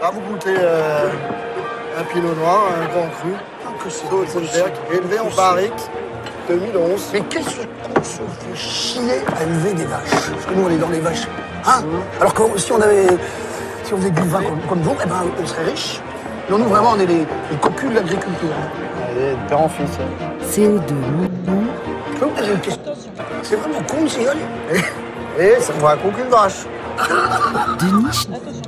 Là, vous goûtez un pinot noir, un grand cru, Sauzenberg, élevé en barrique 2011. Mais qu'est-ce qu'on se fait chier à élever des vaches? Parce que nous, on est dans les vaches. Hein? Alors que si on faisait du vin comme vous, eh ben, on serait riche. Non, nous, vraiment, on est les cocus de l'agriculture. Allez, de père en fils. CO2 Je peux vous poser une question? C'est vraiment con, ici, allez. Et ça me raconte une vache. de niche.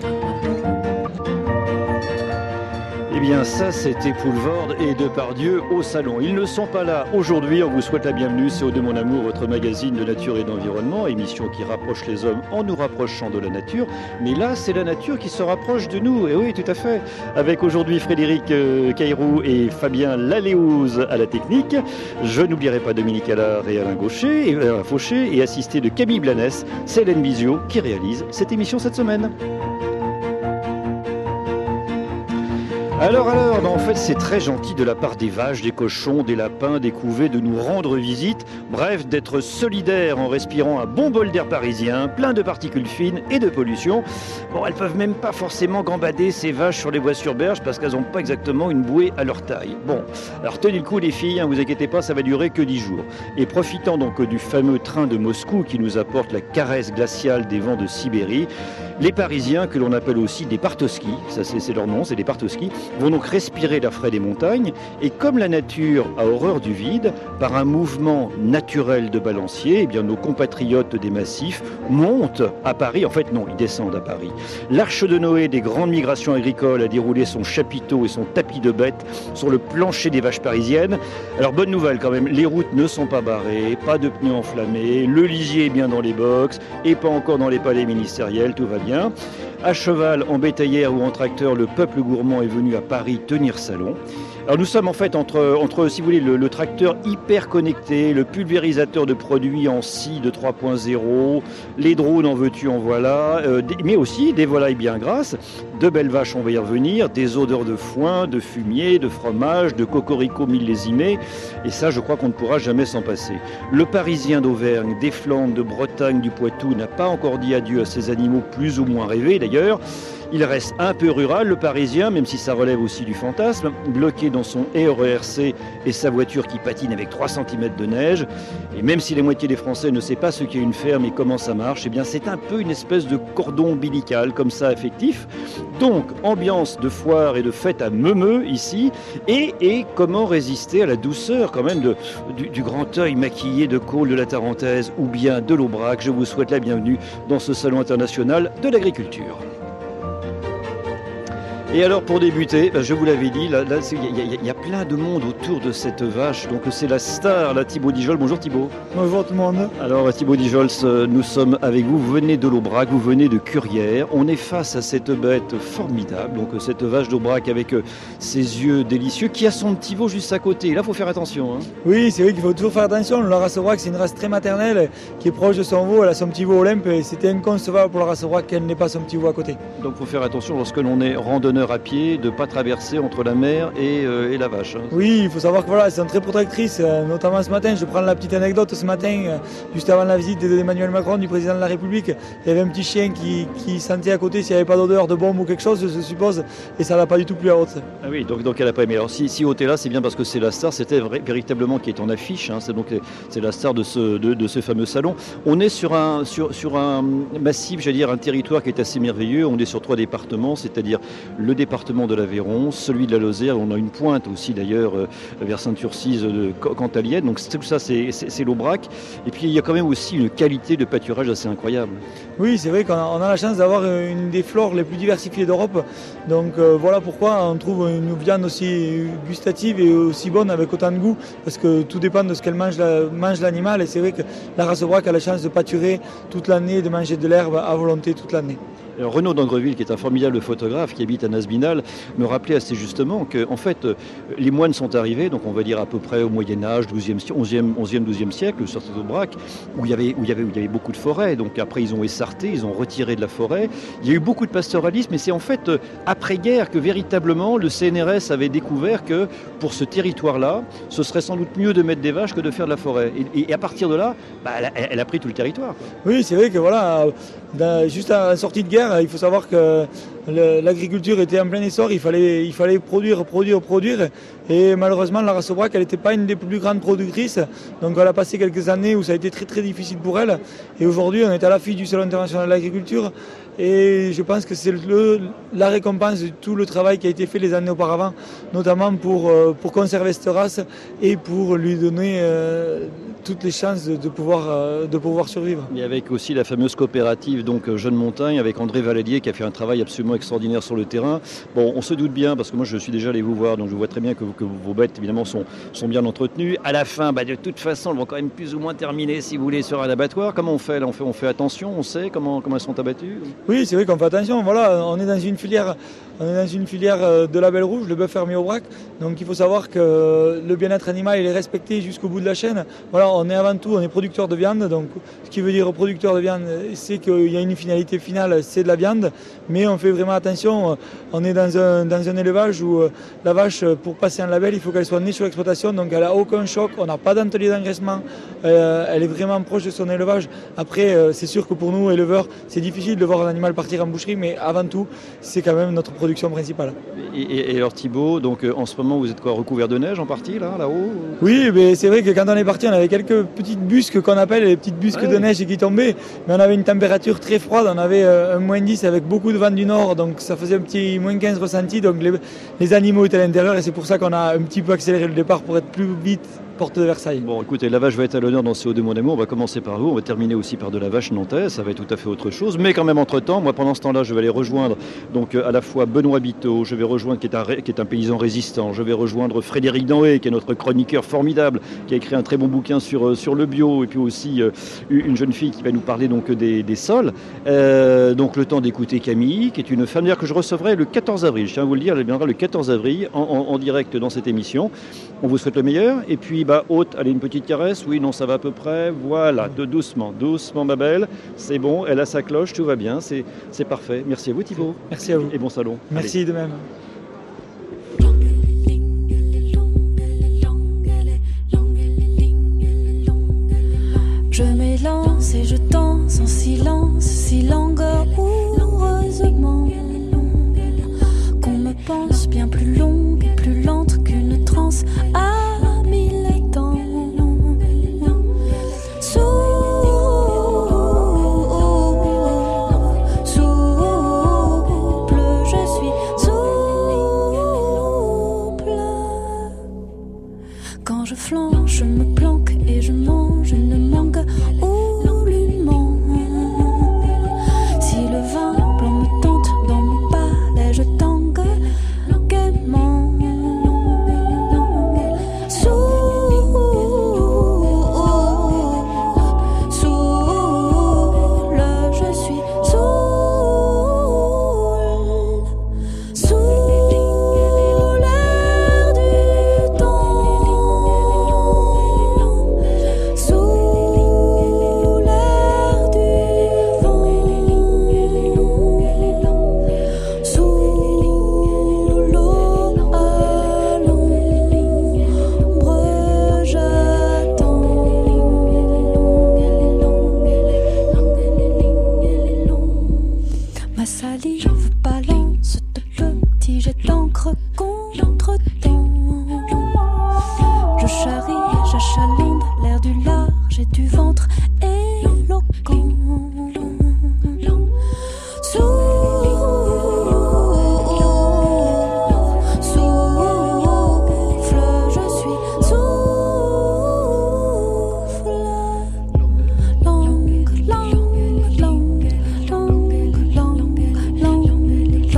Eh bien ça c'était Poulvord et Depardieu au salon. Ils ne sont pas là aujourd'hui, on vous souhaite la bienvenue, CO2 Mon Amour, votre magazine de nature et d'environnement, émission qui rapproche les hommes en nous rapprochant de la nature. Mais là c'est la nature qui se rapproche de nous, et oui tout à fait. Avec aujourd'hui Frédéric Caïrou et Fabien Laléouz à la technique. Je n'oublierai pas Dominique Allard et Alain Fauché, et assisté de Camille Blanès, c'est Hélène Bizio qui réalise cette émission cette semaine. Alors, en fait, c'est très gentil de la part des vaches, des cochons, des lapins, des couvées de nous rendre visite. Bref, d'être solidaires en respirant un bon bol d'air parisien, plein de particules fines et de pollution. Bon, elles peuvent même pas forcément gambader ces vaches sur les voies sur berge parce qu'elles n'ont pas exactement une bouée à leur taille. Bon, alors tenez le coup les filles, vous inquiétez pas, ça va durer que 10 jours. Et profitant donc du fameux train de Moscou qui nous apporte la caresse glaciale des vents de Sibérie, les Parisiens, que l'on appelle aussi des Partoskis, ça c'est leur nom, c'est des Partoskis, vont donc respirer l'air frais des montagnes et comme la nature a horreur du vide, par un mouvement naturel de balancier, eh bien nos compatriotes des massifs montent à Paris, en fait non, ils descendent à Paris. L'arche de Noé des grandes migrations agricoles a déroulé son chapiteau et son tapis de bêtes sur le plancher des vaches parisiennes. Alors bonne nouvelle quand même, les routes ne sont pas barrées, pas de pneus enflammés, le lisier est bien dans les box et pas encore dans les palais ministériels, tout va bien. À cheval, en bétaillère ou en tracteur, le peuple gourmand est venu à Paris tenir salon. Alors nous sommes en fait entre si vous voulez, le tracteur hyper connecté, le pulvérisateur de produits en scie de 3.0, les drones en veux-tu en voilà, mais aussi des volailles bien grasses, de belles vaches, on va y revenir, des odeurs de foin, de fumier, de fromage, de cocorico millésimé, et ça je crois qu'on ne pourra jamais s'en passer. Le Parisien d'Auvergne, des Flandres, de Bretagne, du Poitou n'a pas encore dit adieu à ces animaux plus ou moins rêvés d'ailleurs. Il reste un peu rural, le Parisien, même si ça relève aussi du fantasme, bloqué dans son RERC et sa voiture qui patine avec 3 cm de neige. Et même si la moitié des Français ne sait pas ce qu'est une ferme et comment ça marche, eh bien c'est un peu une espèce de cordon ombilical, comme ça, affectif. Donc, ambiance de foire et de fête à Meumeux, ici. Et comment résister à la douceur, quand même, du grand œil maquillé de Cole de la Tarentaise ou bien de l'Aubrac. Je vous souhaite la bienvenue dans ce salon international de l'agriculture. Et alors pour débuter, je vous l'avais dit, là il y a plein de monde autour de cette vache. Donc c'est la star, la Thibaut Dijols. Bonjour Thibaut. Bonjour tout le monde. Alors Thibaut Dijols, nous sommes avec vous. Vous venez de l'Aubrac, vous venez de Currières. On est face à cette bête formidable, donc cette vache d'Aubrac avec ses yeux délicieux, qui a son petit veau juste à côté. Là, il faut faire attention. Hein. Oui, c'est vrai qu'il faut toujours faire attention. La race Aubrac, c'est une race très maternelle qui est proche de son veau. Elle a son petit veau Olympe et c'était inconcevable pour la race Aubrac qu'elle n'ait pas son petit veau à côté. Donc il faut faire attention lorsque l'on est randonneur à pied, de ne pas traverser entre la mer et la vache. Hein. Oui, il faut savoir que voilà, elles sont très protectrices, notamment ce matin. Je prends la petite anecdote ce matin, juste avant la visite d'Emmanuel Macron, du président de la République. Il y avait un petit chien qui sentait à côté s'il n'y avait pas d'odeur de bombe ou quelque chose, je suppose, et ça l'a pas du tout plu à Haute. Ah oui, donc elle n'a pas aimé. Alors si Haute est là, c'est bien parce que c'est la star, c'était véritablement qui est en affiche. Hein. C'est la star de ce fameux salon. On est sur un massif, j'allais dire un territoire qui est assez merveilleux. On est sur 3 départements, c'est-à-dire le département de l'Aveyron, celui de la Lozère, on a une pointe aussi d'ailleurs vers Sainte-Urcise cantalienne, donc tout ça c'est l'Aubrac, et puis il y a quand même aussi une qualité de pâturage assez incroyable. Oui, c'est vrai qu'on a la chance d'avoir une des flores les plus diversifiées d'Europe, donc voilà pourquoi on trouve une viande aussi gustative et aussi bonne avec autant de goût, parce que tout dépend de ce qu'elle mange l'animal, et c'est vrai que la race Aubrac a la chance de pâturer toute l'année, de manger de l'herbe à volonté toute l'année. Alors, Renaud d'Angreville, qui est un formidable photographe qui habite à Nasbinal, me rappelait assez justement que, en fait, les moines sont arrivés, donc on va dire à peu près au Moyen-Âge, 11e, siècle, sur cet Aubrac, où il y avait beaucoup de forêts. Donc après, ils ont essarté, ils ont retiré de la forêt. Il y a eu beaucoup de pastoralisme, et c'est en fait après-guerre que véritablement le CNRS avait découvert que pour ce territoire-là, ce serait sans doute mieux de mettre des vaches que de faire de la forêt. Et à partir de là, elle a pris tout le territoire. Oui, c'est vrai que voilà, juste à la sortie de guerre, il faut savoir que l'agriculture était en plein essor, il fallait produire. Et malheureusement, la race Aubrac, elle n'était pas une des plus grandes productrices. Donc elle a passé quelques années où ça a été très très difficile pour elle. Et aujourd'hui, on est à l'affiche du Salon international de l'agriculture. Et je pense que c'est la récompense de tout le travail qui a été fait les années auparavant, notamment pour conserver cette race et pour lui donner toutes les chances de pouvoir survivre. Et avec aussi la fameuse coopérative donc Jeune Montagne avec André Valadier qui a fait un travail absolument extraordinaire sur le terrain. Bon, on se doute bien, parce que moi je suis déjà allé vous voir, donc je vois très bien que vos bêtes évidemment sont bien entretenues. À la fin, de toute façon, elles vont quand même plus ou moins terminer, si vous voulez, sur un abattoir. Comment on fait là, on fait attention, on sait comment elles sont abattues? Oui, c'est vrai qu'on fait attention. Voilà, on est dans une filière de label rouge, le bœuf fermier Aubrac. Donc il faut savoir que le bien-être animal il est respecté jusqu'au bout de la chaîne. Voilà, on est producteur de viande. Donc ce qui veut dire producteur de viande, c'est qu'il y a une finalité finale, c'est de la viande. Mais on fait vraiment attention. On est dans un élevage où la vache, pour passer un label, il faut qu'elle soit née sur l'exploitation. Donc elle n'a aucun choc, on n'a pas d'atelier d'engraissement. Elle est vraiment proche de son élevage. Après, c'est sûr que pour nous, éleveurs, c'est difficile de voir un animal partir en boucherie. Mais avant tout, c'est quand même notre production principale. Et alors Thibaut, donc en ce moment vous êtes quoi, recouvert de neige en partie là-haut? Oui, mais c'est vrai que quand on est parti, on avait quelques petites busques qu'on appelle les petites busques de neige qui tombaient, mais on avait une température très froide, on avait un -10 avec beaucoup de vent du nord, donc ça faisait un petit -15 ressenti, donc les animaux étaient à l'intérieur et c'est pour ça qu'on a un petit peu accéléré le départ pour être plus vite porte de Versailles. Bon, écoutez, la vache va être à l'honneur dans CO2 Mon Amour. On va commencer par vous. On va terminer aussi par de la vache nantaise. Ça va être tout à fait autre chose. Mais quand même, entre-temps, moi, pendant ce temps-là, je vais aller rejoindre donc à la fois Benoît Biteau, je vais rejoindre qui est un paysan résistant. Je vais rejoindre Frédéric Danhé, qui est notre chroniqueur formidable, qui a écrit un très bon bouquin sur le bio. Et puis aussi une jeune fille qui va nous parler donc des sols. Donc le temps d'écouter Camille, qui est une femme que je recevrai le 14 avril. Je tiens à vous le dire, elle viendra le 14 avril en direct dans cette émission. On vous souhaite le meilleur. Et puis, Haute, allez, une petite caresse. Oui, non, ça va à peu près. Voilà, doucement, ma belle. C'est bon, elle a sa cloche, tout va bien. C'est parfait. Merci à vous, Thibaut. Merci à vous. Et bon salon. Merci allez. De même. Je m'élance et je danse en silence, si langoureusement qu'on me pense bien plus longue et plus lente qu'une transe à 1000 temps. Souple, je suis souple. Quand je flanche, je me planque et je mange une mangue oulument. Si le vin blanc me tente dans mon palais, je tangue gaiement. Soule, je suis soule. Sous l'air du temps, sous l'air du vent, sous l'eau à l'ombre, j'attends. Ma salive balance de petits jets d'encre contre-temps. Je charrie, j'achalandre l'air du large et du ventre éloquent. Souffle, je suis souffle. Langue, langue, langue, langue, langue, langue,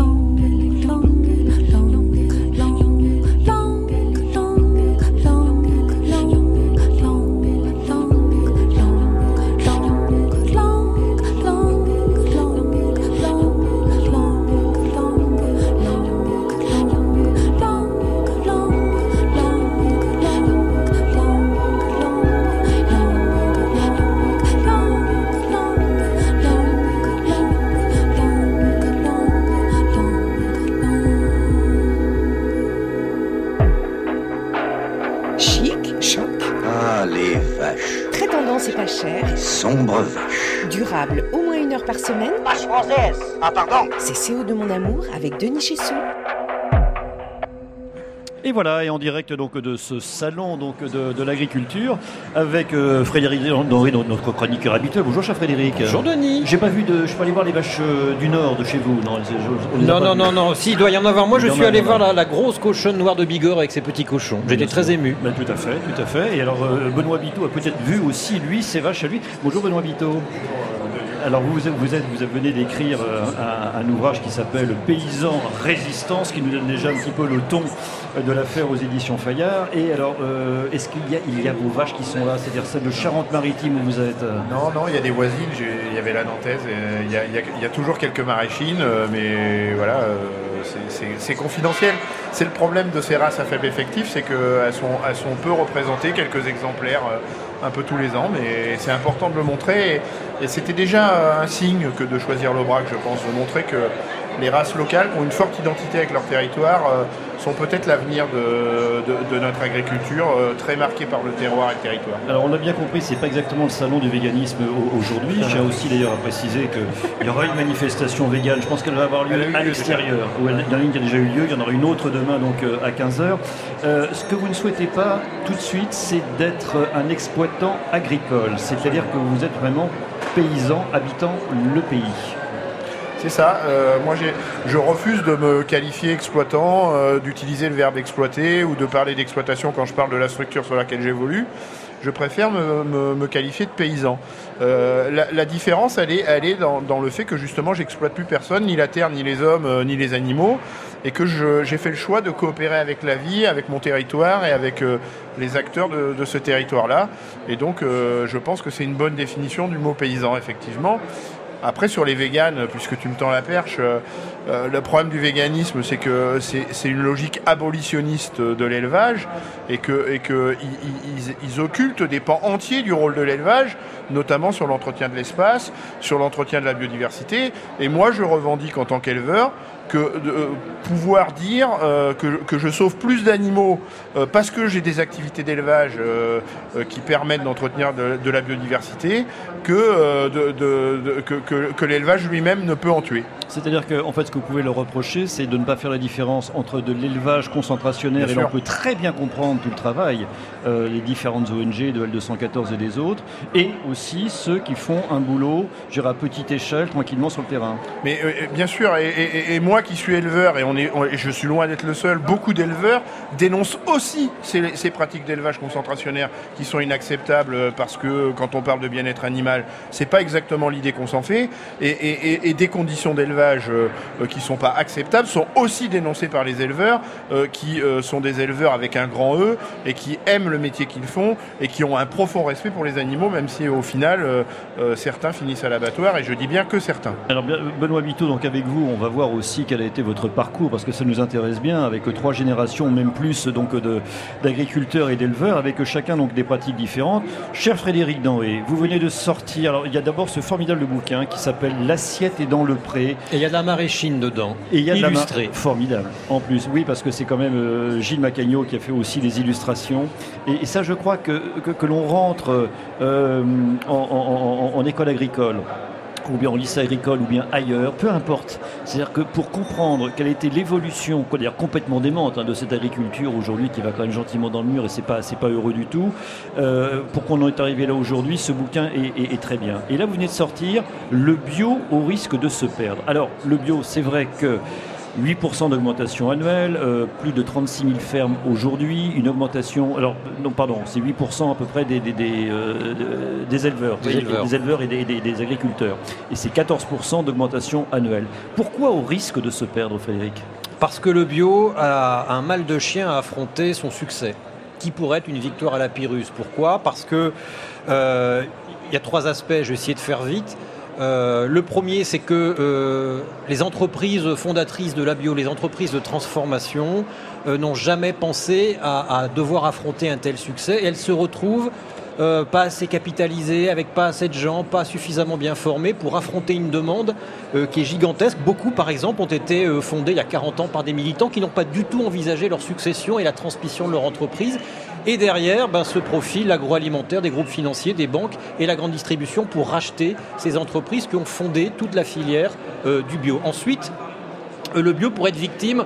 Chic, choc, Ah, les vaches. très tendance et pas cher. Les sombres vaches. Du durable, au moins 1 heure par semaine. Vache française. Ah pardon. C'est CO de mon amour avec Denis Chessou. Et voilà, et en direct donc de ce salon donc de l'agriculture avec Frédéric Denry, notre chroniqueur habituel. Bonjour cher Frédéric. Bonjour Denis. J'ai pas vu je peux aller voir les vaches du nord de chez vous. Non. Si, il doit y en avoir. Moi, je suis allé voir la grosse cochonne noire de Bigorre avec ses petits cochons. J'étais très ému. Ben, tout à fait. Et alors Benoît Biteau a peut-être vu aussi lui ses vaches à lui. Bonjour Benoît Biteau. Alors vous venez d'écrire un ouvrage qui s'appelle Paysans Résistance, qui nous donne déjà un petit peu le ton de l'affaire aux éditions Fayard. Et alors, est-ce qu'il y a vos vaches qui sont là, c'est-à-dire celles de Charente-Maritime où vous êtes Non, il y a des voisines, il y avait la Nantaise, il y a toujours quelques maraîchines, mais voilà, c'est confidentiel. C'est le problème de ces races à faible effectif, c'est qu'elles sont peu représentées, quelques exemplaires un peu tous les ans, mais c'est important de le montrer. Et c'était déjà un signe que de choisir l'Aubrac, je pense, de montrer que les races locales qui ont une forte identité avec leur territoire sont peut-être l'avenir de notre agriculture, très marquée par le terroir et le territoire. Alors on l'a bien compris, c'est pas exactement le salon du véganisme aujourd'hui. Je tiens aussi d'ailleurs à préciser qu'il y aura une manifestation végane, je pense qu'elle va avoir lieu à l'extérieur. Il y en a une qui a déjà eu lieu, il y en aura une autre demain donc à 15h. Ce que vous ne souhaitez pas tout de suite, c'est d'être un exploitant agricole, c'est-à-dire que vous êtes vraiment paysan habitant le pays. C'est ça, moi je refuse de me qualifier exploitant, d'utiliser le verbe exploiter ou de parler d'exploitation quand je parle de la structure sur laquelle j'évolue. Je préfère me qualifier de paysan. La différence, elle est dans le fait que justement j'exploite plus personne, ni la terre, ni les hommes, ni les animaux, et que j'ai fait le choix de coopérer avec la vie, avec mon territoire et avec les acteurs de ce territoire-là. Et donc je pense que c'est une bonne définition du mot paysan, effectivement. Après, sur les véganes, puisque tu me tends la perche, le problème du véganisme, c'est que c'est une logique abolitionniste de l'élevage et qu'ils occultent des pans entiers du rôle de l'élevage, notamment sur l'entretien de l'espace, sur l'entretien de la biodiversité. Et moi, je revendique en tant qu'éleveur que de pouvoir dire que je sauve plus d'animaux parce que j'ai des activités d'élevage qui permettent d'entretenir de la biodiversité que l'élevage lui-même ne peut en tuer. C'est-à-dire qu'en fait, ce que vous pouvez leur reprocher, c'est de ne pas faire la différence entre de l'élevage concentrationnaire, et là on peut très bien comprendre tout le travail, les différentes ONG de L214 et des autres, et aussi ceux qui font un boulot, je dirais à petite échelle, tranquillement sur le terrain. Mais bien sûr, et moi qui suis éleveur, et je suis loin d'être le seul, beaucoup d'éleveurs dénoncent aussi ces pratiques d'élevage concentrationnaire qui sont inacceptables parce que quand on parle de bien-être animal, c'est pas exactement l'idée qu'on s'en fait, et des conditions d'élevage qui sont pas acceptables sont aussi dénoncées par les éleveurs qui sont des éleveurs avec un grand E et qui aiment le métier qu'ils font et qui ont un profond respect pour les animaux, même si au final certains finissent à l'abattoir, et je dis bien que certains. Alors Benoît Biteau, donc avec vous, on va voir aussi quel a été votre parcours, parce que ça nous intéresse bien, avec 3 générations, même plus donc d'agriculteurs et d'éleveurs, avec chacun donc des pratiques différentes. Cher Frédéric Denry, vous venez de sortir, alors il y a d'abord ce formidable bouquin qui s'appelle L'assiette est dans le pré. Et il y a de la maraîchine dedans, et il y a illustré. Formidable, en plus, oui, parce que c'est quand même Gilles Macagno qui a fait aussi les illustrations. Et ça, je crois que l'on rentre en école agricole, ou bien en lycée agricole, ou bien ailleurs, peu importe. C'est-à-dire que pour comprendre quelle était l'évolution, d'ailleurs complètement démente, de cette agriculture aujourd'hui qui va quand même gentiment dans le mur, et c'est pas heureux du tout, pour qu'on en est arrivé là aujourd'hui, ce bouquin est très bien. Et là, vous venez de sortir Le bio au risque de se perdre. Alors, le bio, c'est vrai que 8% d'augmentation annuelle, plus de 36 000 fermes aujourd'hui, une augmentation, alors non pardon, c'est 8% à peu près des éleveurs, des éleveurs et des agriculteurs, et c'est 14% d'augmentation annuelle. Pourquoi au risque de se perdre, Frédéric ? Parce que le bio a un mal de chien à affronter son succès, qui pourrait être une victoire à la Pyrrhus. Pourquoi ? Parce que il y a 3 aspects, je vais essayer de faire vite. Le premier, c'est que les entreprises fondatrices de la bio, les entreprises de transformation, n'ont jamais pensé à devoir affronter un tel succès, et elles se retrouvent pas assez capitalisés, avec pas assez de gens, pas suffisamment bien formés pour affronter une demande qui est gigantesque. Beaucoup, par exemple, ont été fondés il y a 40 ans par des militants qui n'ont pas du tout envisagé leur succession et la transmission de leur entreprise. Et derrière, se profile l'agroalimentaire, des groupes financiers, des banques et la grande distribution pour racheter ces entreprises qui ont fondé toute la filière du bio. Ensuite, le bio pourrait être victime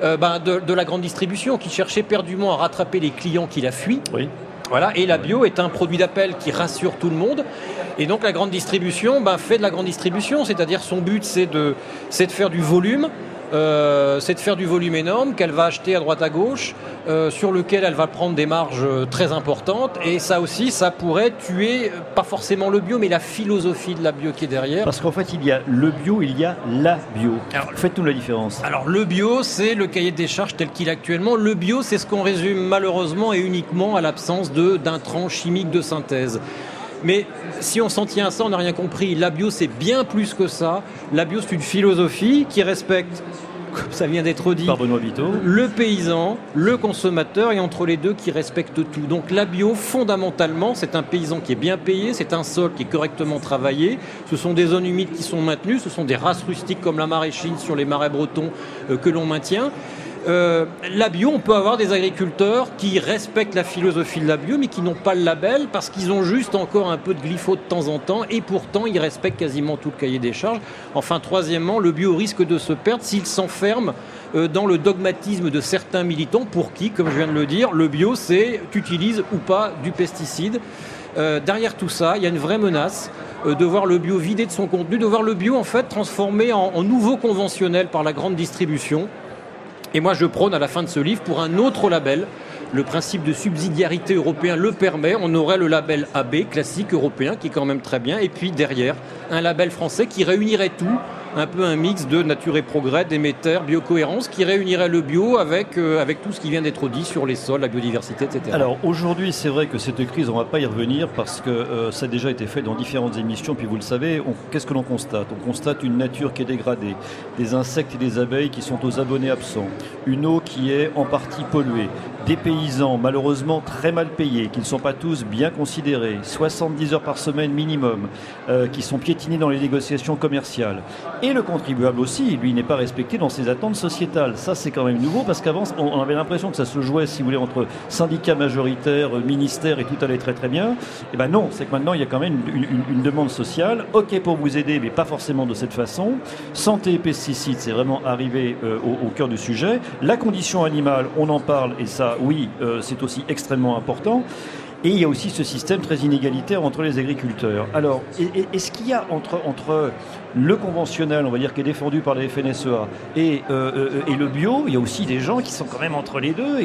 de la grande distribution qui cherchait perdument à rattraper les clients qui la fuient. Oui. Voilà, et la bio est un produit d'appel qui rassure tout le monde. Et donc la grande distribution fait de la grande distribution, c'est-à-dire son but c'est de faire du volume. C'est de faire du volume énorme qu'elle va acheter à droite à gauche, sur lequel elle va prendre des marges très importantes. Et ça aussi, ça pourrait tuer, pas forcément le bio, mais la philosophie de la bio qui est derrière. Parce qu'en fait, il y a le bio, il y a la bio. Alors, faites-nous la différence. Alors le bio, c'est le cahier des charges tel qu'il est actuellement. Le bio, c'est ce qu'on résume malheureusement et uniquement à l'absence d'intrants chimiques de synthèse. Mais si on s'en tient à ça, on n'a rien compris. La bio, c'est bien plus que ça. La bio, c'est une philosophie qui respecte, comme ça vient d'être dit, le paysan, le consommateur, et entre les deux, qui respecte tout. Donc la bio, fondamentalement, c'est un paysan qui est bien payé, c'est un sol qui est correctement travaillé, ce sont des zones humides qui sont maintenues, ce sont des races rustiques comme la maraîchine sur les marais bretons que l'on maintient. La bio, on peut avoir des agriculteurs qui respectent la philosophie de la bio mais qui n'ont pas le label parce qu'ils ont juste encore un peu de glypho de temps en temps et pourtant ils respectent quasiment tout le cahier des charges. Enfin, troisièmement, le bio risque de se perdre s'il s'enferme dans le dogmatisme de certains militants pour qui, comme je viens de le dire, le bio c'est tu utilises ou pas du pesticide. Derrière tout ça, il y a une vraie menace de voir le bio vidé de son contenu, de voir le bio en fait transformé en nouveau conventionnel par la grande distribution. Et moi, je prône à la fin de ce livre pour un autre label. Le principe de subsidiarité européen le permet. On aurait le label AB, classique européen, qui est quand même très bien. Et puis derrière, un label français qui réunirait tout. Un peu un mix de Nature et Progrès, Déméter, Biocohérence, qui réunirait le bio avec tout ce qui vient d'être dit sur les sols, la biodiversité, etc. Alors aujourd'hui, c'est vrai que cette crise, on ne va pas y revenir parce que ça a déjà été fait dans différentes émissions. Puis vous le savez, qu'est-ce que l'on constate ? On constate une nature qui est dégradée, des insectes et des abeilles qui sont aux abonnés absents, une eau qui est en partie polluée, des paysans malheureusement très mal payés, qui ne sont pas tous bien considérés, 70 heures par semaine minimum, qui sont piétinés dans les négociations commerciales. Et le contribuable aussi, lui, n'est pas respecté dans ses attentes sociétales. Ça, c'est quand même nouveau parce qu'avant, on avait l'impression que ça se jouait, si vous voulez, entre syndicats majoritaires, ministères et tout allait très très bien. Et ben non, c'est que maintenant, il y a quand même une demande sociale. OK pour vous aider, mais pas forcément de cette façon. Santé et pesticides, c'est vraiment arrivé au cœur du sujet. La condition animale, on en parle et ça, oui, c'est aussi extrêmement important. Et il y a aussi ce système très inégalitaire entre les agriculteurs. Alors, est-ce qu'il y a entre le conventionnel, on va dire, qui est défendu par la FNSEA et le bio, il y a aussi des gens qui sont quand même entre les deux et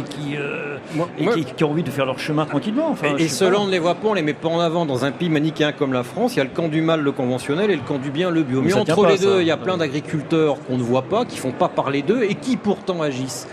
qui ont envie de faire leur chemin tranquillement. Enfin, et ceux-là, on ne les voit pas, on ne les met pas en avant. Dans un pays manichéen comme la France, il y a le camp du mal, le conventionnel, et le camp du bien, le bio. Mais entre les deux, il y a plein d'agriculteurs qu'on ne voit pas, qui ne font pas parler d'eux et qui pourtant agissent.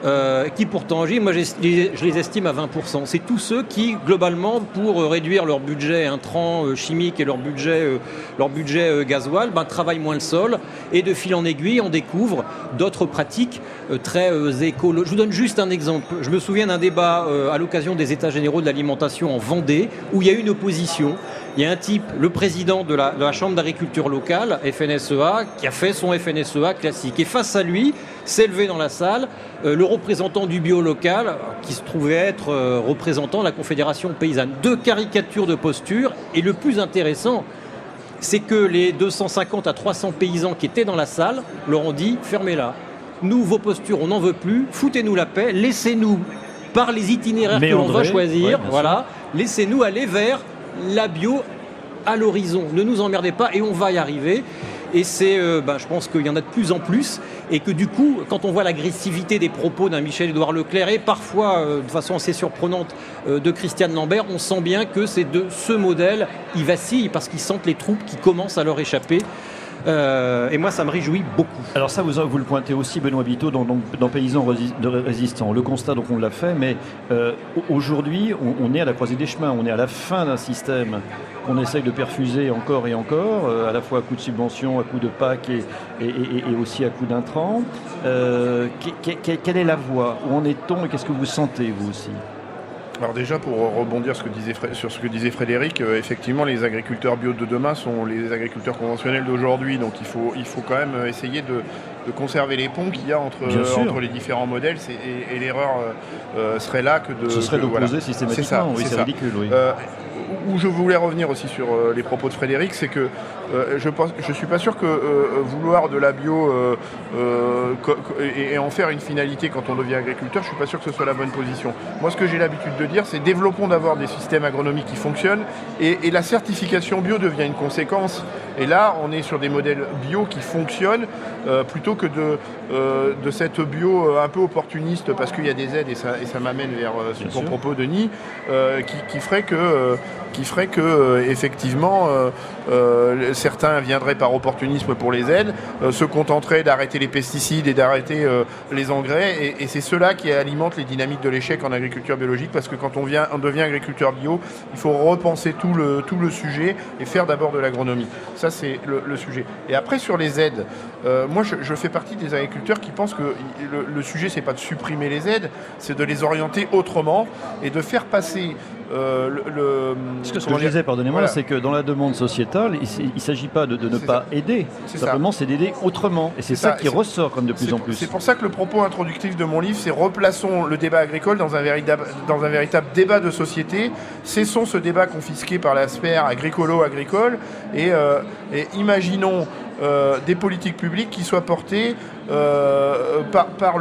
Moi je les estime à 20%. C'est tous ceux qui, globalement, pour réduire leur budget intrant chimique et leur budget gasoil, travaillent moins le sol et de fil en aiguille, on découvre d'autres pratiques très écolo. Je vous donne juste un exemple. Je me souviens d'un débat à l'occasion des États généraux de l'alimentation en Vendée où il y a eu une opposition. Il y a un type, le président de la Chambre d'agriculture locale, FNSEA, qui a fait son FNSEA classique. Et face à lui, s'est levé dans la salle le représentant du bio local, qui se trouvait être représentant de la Confédération paysanne. Deux caricatures de posture. Et le plus intéressant, c'est que les 250 à 300 paysans qui étaient dans la salle leur ont dit « fermez-la. Nous, vos postures, on n'en veut plus. Foutez-nous la paix. Laissez-nous, par les itinéraires que l'on va choisir, laissez-nous aller vers la bio à l'horizon. Ne nous emmerdez pas et on va y arriver. » Et c'est, je pense qu'il y en a de plus en plus et que du coup, quand on voit l'agressivité des propos d'un Michel-Édouard Leclerc et parfois, de façon assez surprenante, de Christiane Lambert, on sent bien que c'est de ce modèle, ils vacillent parce qu'ils sentent les troupes qui commencent à leur échapper. Et moi, ça me réjouit beaucoup. Alors ça, vous le pointez aussi, Benoît Biteau, dans Paysans résistants. Le constat, donc on l'a fait, mais aujourd'hui, on est à la croisée des chemins. On est à la fin d'un système qu'on essaye de perfuser encore et encore, à la fois à coup de subventions, à coup de PAC et aussi à coup d'intrants. Quelle est la voie ? Où en est-on et qu'est-ce que vous sentez, vous aussi ? Alors déjà, pour rebondir sur ce que disait Frédéric, effectivement, les agriculteurs bio de demain sont les agriculteurs conventionnels d'aujourd'hui. Donc il faut quand même essayer de conserver les ponts qu'il y a entre les différents modèles. Et l'erreur serait là que de... Ce serait d'opposer voilà. systématiquement, c'est ridicule. Oui. Où je voulais revenir aussi sur les propos de Frédéric, c'est que je suis pas sûr que vouloir de la bio et en faire une finalité quand on devient agriculteur, je suis pas sûr que ce soit la bonne position. Moi, ce que j'ai l'habitude de dire, c'est développons d'avoir des systèmes agronomiques qui fonctionnent et la certification bio devient une conséquence. Et là, on est sur des modèles bio qui fonctionnent plutôt que de cette bio un peu opportuniste parce qu'il y a des aides et ça m'amène vers ton propos, Denis, qui ferait que effectivement certains viendraient par opportunisme pour les aides, se contenteraient d'arrêter les pesticides et d'arrêter les engrais et c'est cela qui alimente les dynamiques de l'échec en agriculture biologique parce que quand on devient agriculteur bio, il faut repenser tout le sujet et faire d'abord de l'agronomie. Ça c'est le sujet. Et après sur les aides, moi je fais partie des agriculteurs qui pensent que le sujet c'est pas de supprimer les aides, c'est de les orienter autrement et de faire passer ce que je disais, pardonnez-moi, voilà. C'est que dans la demande sociétale, il ne s'agit pas de ne pas aider, simplement c'est d'aider autrement. Et c'est ça qui ressort comme de plus en plus. C'est pour ça que le propos introductif de mon livre, c'est replaçons le débat agricole dans un véritable débat de société. Cessons ce débat confisqué par la sphère agricolo-agricole et imaginons des politiques publiques qui soient portées par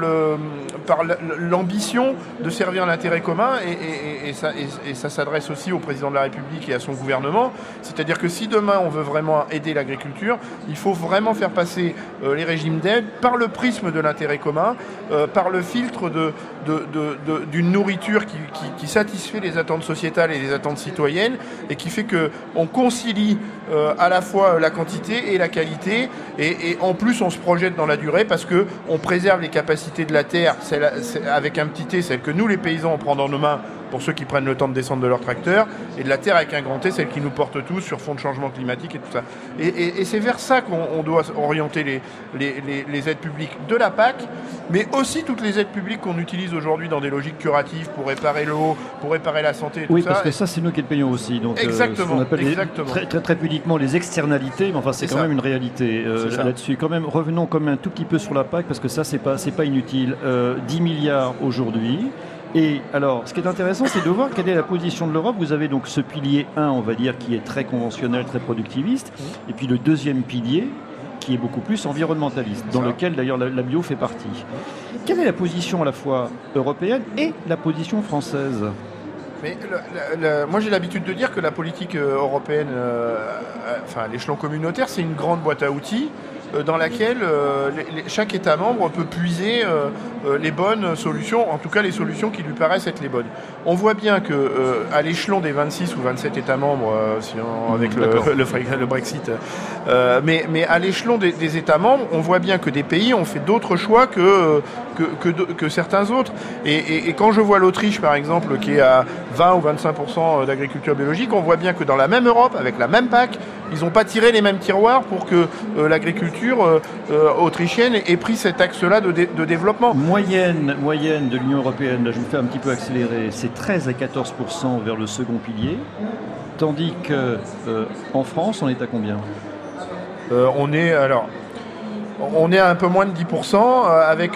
l'ambition de servir l'intérêt commun et ça s'adresse aussi au président de la République et à son gouvernement. C'est-à-dire que si demain on veut vraiment aider l'agriculture, il faut vraiment faire passer les régimes d'aide par le prisme de l'intérêt commun, par le filtre d'une nourriture qui satisfait les attentes sociétales et les attentes citoyennes et qui fait qu'on concilie à la fois la quantité et la qualité et en plus on se projette dans la durée parce qu'on préserve les capacités de la terre, avec un petit T, celle que nous les paysans on prend dans nos mains pour ceux qui prennent le temps de descendre de leur tracteur, et de la terre avec un grand T, celle qui nous porte tous sur fond de changement climatique et tout ça. Et c'est vers ça qu'on doit orienter les aides publiques de la PAC, mais aussi toutes les aides publiques qu'on utilise aujourd'hui dans des logiques curatives pour réparer l'eau, pour réparer la santé et tout ça. Oui, parce que ça, c'est nous qui le payons aussi. Donc, exactement. On appelle très pudiquement les externalités, mais enfin, c'est quand même une réalité là-dessus. Quand même, revenons quand même un tout petit peu sur la PAC, parce que ça, c'est pas inutile. 10 milliards aujourd'hui. Et alors, ce qui est intéressant, c'est de voir quelle est la position de l'Europe. Vous avez donc ce pilier 1, on va dire, qui est très conventionnel, très productiviste, et puis le deuxième pilier, qui est beaucoup plus environnementaliste, dans lequel d'ailleurs la bio fait partie. Quelle est la position à la fois européenne et la position française ? Mais moi j'ai l'habitude de dire que la politique européenne, à l'échelon communautaire, c'est une grande boîte à outils dans laquelle chaque État membre peut puiser les bonnes solutions, en tout cas les solutions qui lui paraissent être les bonnes. On voit bien qu'à l'échelon des 26 ou 27 États membres, avec le Brexit, mais à l'échelon des États membres, on voit bien que des pays ont fait d'autres choix que certains autres. Et quand je vois l'Autriche, par exemple, qui est à 20 ou 25% d'agriculture biologique, on voit bien que dans la même Europe, avec la même PAC, ils n'ont pas tiré les mêmes tiroirs pour que l'agriculture autrichienne ait pris cet axe-là de développement. Moyenne de l'Union européenne, là je me fais un petit peu accélérer, c'est 13 à 14% vers le second pilier, tandis qu'en France, on est à combien ? On est à un peu moins de 10% avec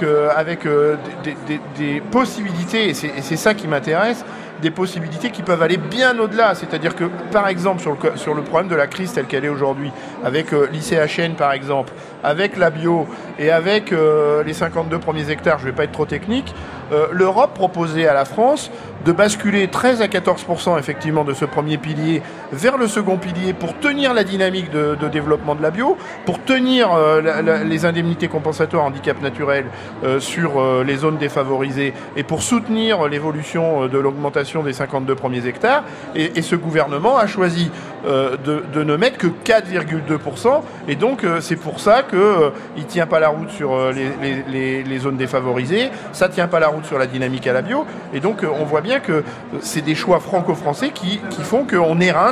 des possibilités, et c'est ça qui m'intéresse, des possibilités qui peuvent aller bien au-delà. C'est-à-dire que, par exemple, sur le problème de la crise telle qu'elle est aujourd'hui, avec l'ICHN par exemple, avec la bio et avec les 52 premiers hectares, je ne vais pas être trop technique, l'Europe proposait à la France de basculer 13 à 14% effectivement de ce premier pilier vers le second pilier pour tenir la dynamique de développement de la bio, pour tenir les indemnités compensatoires handicap naturel sur les zones défavorisées et pour soutenir l'évolution de l'augmentation des 52 premiers hectares. Et ce gouvernement a choisi de ne mettre que 4,2%. Et donc c'est pour ça qu'il ne tient pas la route sur les zones défavorisées, ça ne tient pas la route sur la dynamique à la bio. Et donc on voit bien que c'est des choix franco-français qui font qu'on éreinte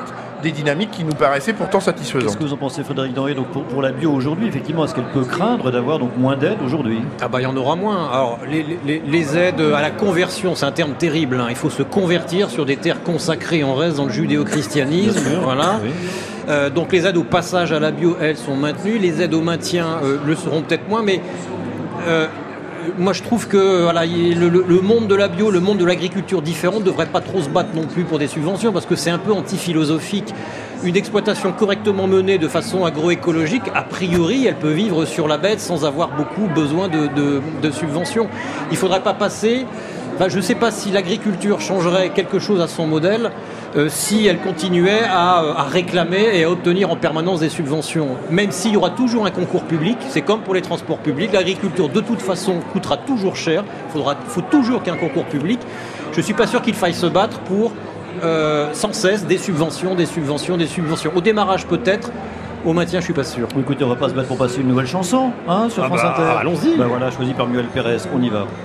des dynamiques qui nous paraissaient pourtant satisfaisantes. Qu'est-ce que vous en pensez, Frédéric Denré? Donc pour la bio aujourd'hui, effectivement, est-ce qu'elle peut craindre d'avoir donc moins d'aide aujourd'hui? Ah bah il y en aura moins. Alors les aides à la conversion, c'est un terme terrible. Il faut se convertir sur des terres consacrées. On reste dans le judéo-christianisme. Voilà. Oui. Donc les aides au passage à la bio, elles sont maintenues. Les aides au maintien le seront peut-être moins, mais moi je trouve que voilà, le monde de la bio, le monde de l'agriculture différente ne devrait pas trop se battre non plus pour des subventions, parce que c'est un peu anti-philosophique. Une exploitation correctement menée de façon agroécologique, a priori, elle peut vivre sur la bête sans avoir beaucoup besoin de subventions. Il ne faudrait pas passer... Enfin, je ne sais pas si l'agriculture changerait quelque chose à son modèle si elle continuait à réclamer et à obtenir en permanence des subventions. Même s'il y aura toujours un concours public, c'est comme pour les transports publics, l'agriculture de toute façon coûtera toujours cher, il faut toujours qu'il y ait un concours public. Je ne suis pas sûr qu'il faille se battre pour sans cesse des subventions. Au démarrage peut-être, au maintien je ne suis pas sûr. Écoutez, on ne va pas se battre pour passer une nouvelle chanson sur France Inter. Allons-y. Voilà, choisi par Muel Pérez, on y va.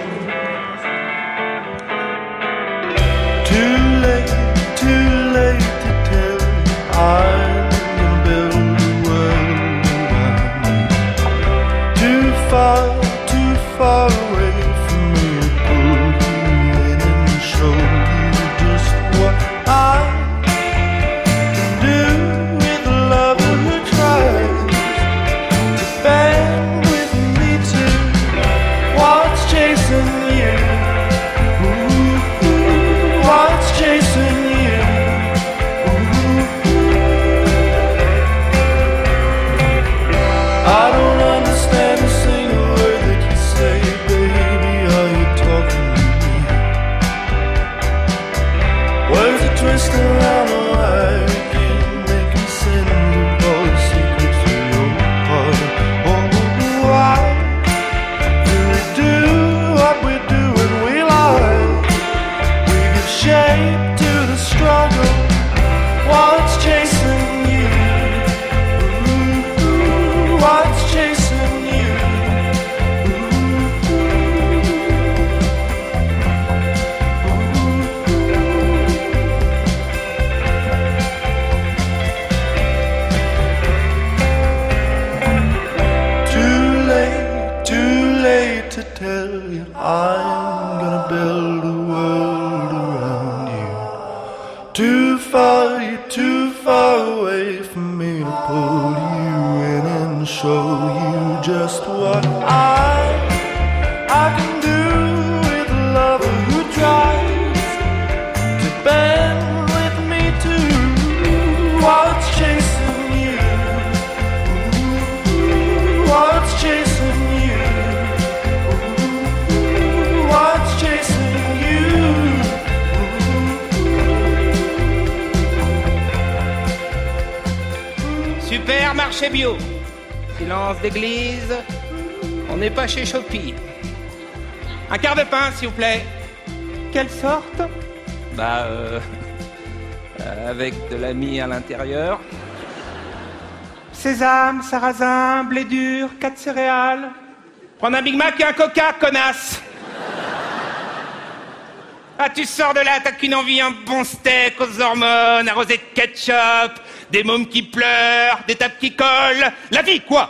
Too late to tell you I'm gonna build a world around you. Too far away from me to pull you in and show you just what I can do with a lover who tries to bend with me too. What's chasing you? What's chasing you? I don't understand a single word that you say, baby. Are you talking to me? Words are twisting around the wire again, making sense of all the secrets of your heart. Oh, why do we do what we do when we lie? Shape to the struggle. What's chasing you? Ooh, what's chasing you? Too late to tell you I'm gonna build a world around you. Too far away from me to pull you in and show you just what I can do with a lover who tries to bend with me too. What's chasing you? What's chasing you? What's chasing you? Supermarché bio. Silence d'église. On n'est pas chez Shopee. Un quart de pain, s'il vous plaît. Quelle sorte? Avec de la mie à l'intérieur. Sésame, sarrasin, blé dur, 4 céréales. Prendre un Big Mac et un Coca, connasse. Ah, tu sors de là, t'as qu'une envie, un bon steak aux hormones, arrosé de ketchup, des mômes qui pleurent, des tapes qui collent. La vie, quoi.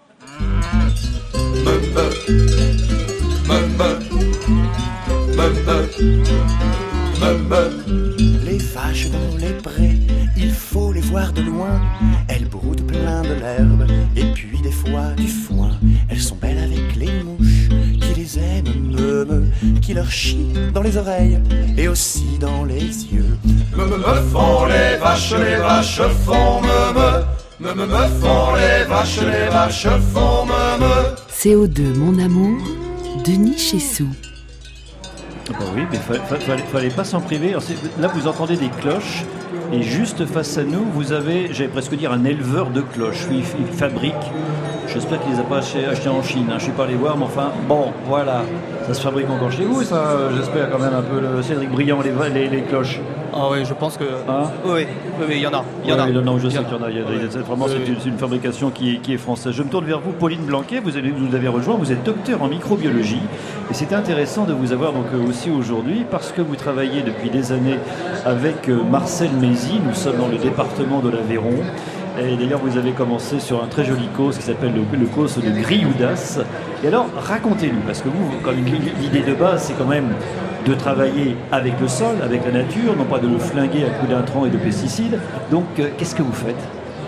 Les vaches dans les prés, il faut les voir de loin. Elles broutent plein de l'herbe et puis des fois du foin. Elles sont belles avec les mouches qui les aiment, qui leur chient dans les oreilles et aussi dans les yeux. Me font les vaches font me font les vaches font me. CO2 Mon Amour, Denis Chessou. Oui, mais fallait pas s'en priver. Alors, là, vous entendez des cloches, et juste face à nous, vous avez, j'allais presque dire, un éleveur de cloches. Il fabrique. J'espère qu'il les a pas achetées en Chine. Je suis pas allé voir, mais enfin, bon, voilà. Ça se fabrique encore chez vous, ça. J'espère quand même un peu le Cédric Briand, les cloches. Ah oui, je pense que... Hein oui, il y en a. Non, je sais qu'il y en a. Vraiment, c'est une fabrication qui est française. Je me tourne vers vous, Pauline Blanquet. Vous avez rejoint, vous êtes docteur en microbiologie. Et c'est intéressant de vous avoir donc aussi aujourd'hui parce que vous travaillez depuis des années avec Marcel Mézy. Nous sommes dans le département de l'Aveyron. Et d'ailleurs, vous avez commencé sur un très joli cause qui s'appelle le cause de Grioudas. Et alors, racontez-nous, parce que vous, comme l'idée de base, c'est quand même de travailler avec le sol, avec la nature, non pas de le flinguer à coups d'intrants et de pesticides. Donc, qu'est-ce que vous faites ?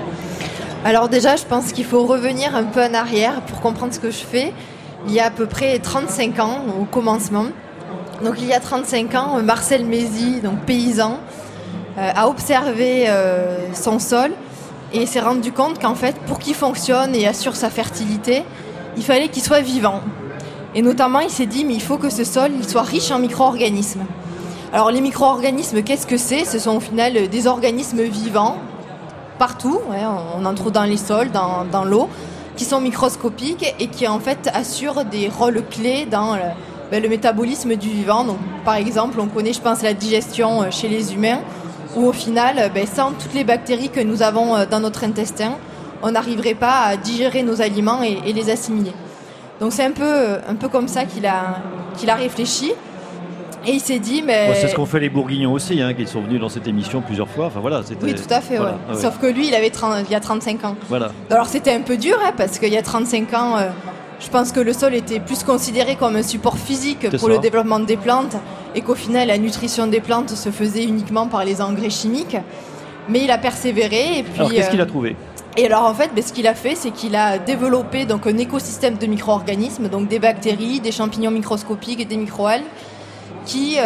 Alors déjà, je pense qu'il faut revenir un peu en arrière pour comprendre ce que je fais. Il y a à peu près 35 ans, au commencement. Donc, il y a 35 ans, Marcel Mézy, donc paysan, a observé son sol et s'est rendu compte qu'en fait, pour qu'il fonctionne et assure sa fertilité, il fallait qu'il soit vivant. Et notamment, il s'est dit, mais il faut que ce sol il soit riche en micro-organismes. Alors, les micro-organismes, qu'est-ce que c'est ? Ce sont au final des organismes vivants, partout, on en trouve dans les sols, dans l'eau, qui sont microscopiques et qui en fait assurent des rôles clés dans le métabolisme du vivant. Donc, par exemple, on connaît, je pense, la digestion chez les humains, où au final, sans toutes les bactéries que nous avons dans notre intestin, on n'arriverait pas à digérer nos aliments et les assimiler. Donc c'est un peu comme ça qu'il a réfléchi. Et il s'est dit, mais... c'est ce qu'ont fait les Bourguignons aussi, qui sont venus dans cette émission plusieurs fois. Enfin, voilà, oui, tout à fait. Voilà. Ouais. Sauf que lui, il y a 35 ans. Voilà. Alors c'était un peu dur, parce qu'il y a 35 ans, je pense que le sol était plus considéré comme un support physique pour le développement des plantes et qu'au final, la nutrition des plantes se faisait uniquement par les engrais chimiques. Mais il a persévéré. Et puis, alors, qu'est-ce qu'il a trouvé ? Et alors en fait, ce qu'il a fait, c'est qu'il a développé donc, un écosystème de micro-organismes, donc des bactéries, des champignons microscopiques et des microalgues, qui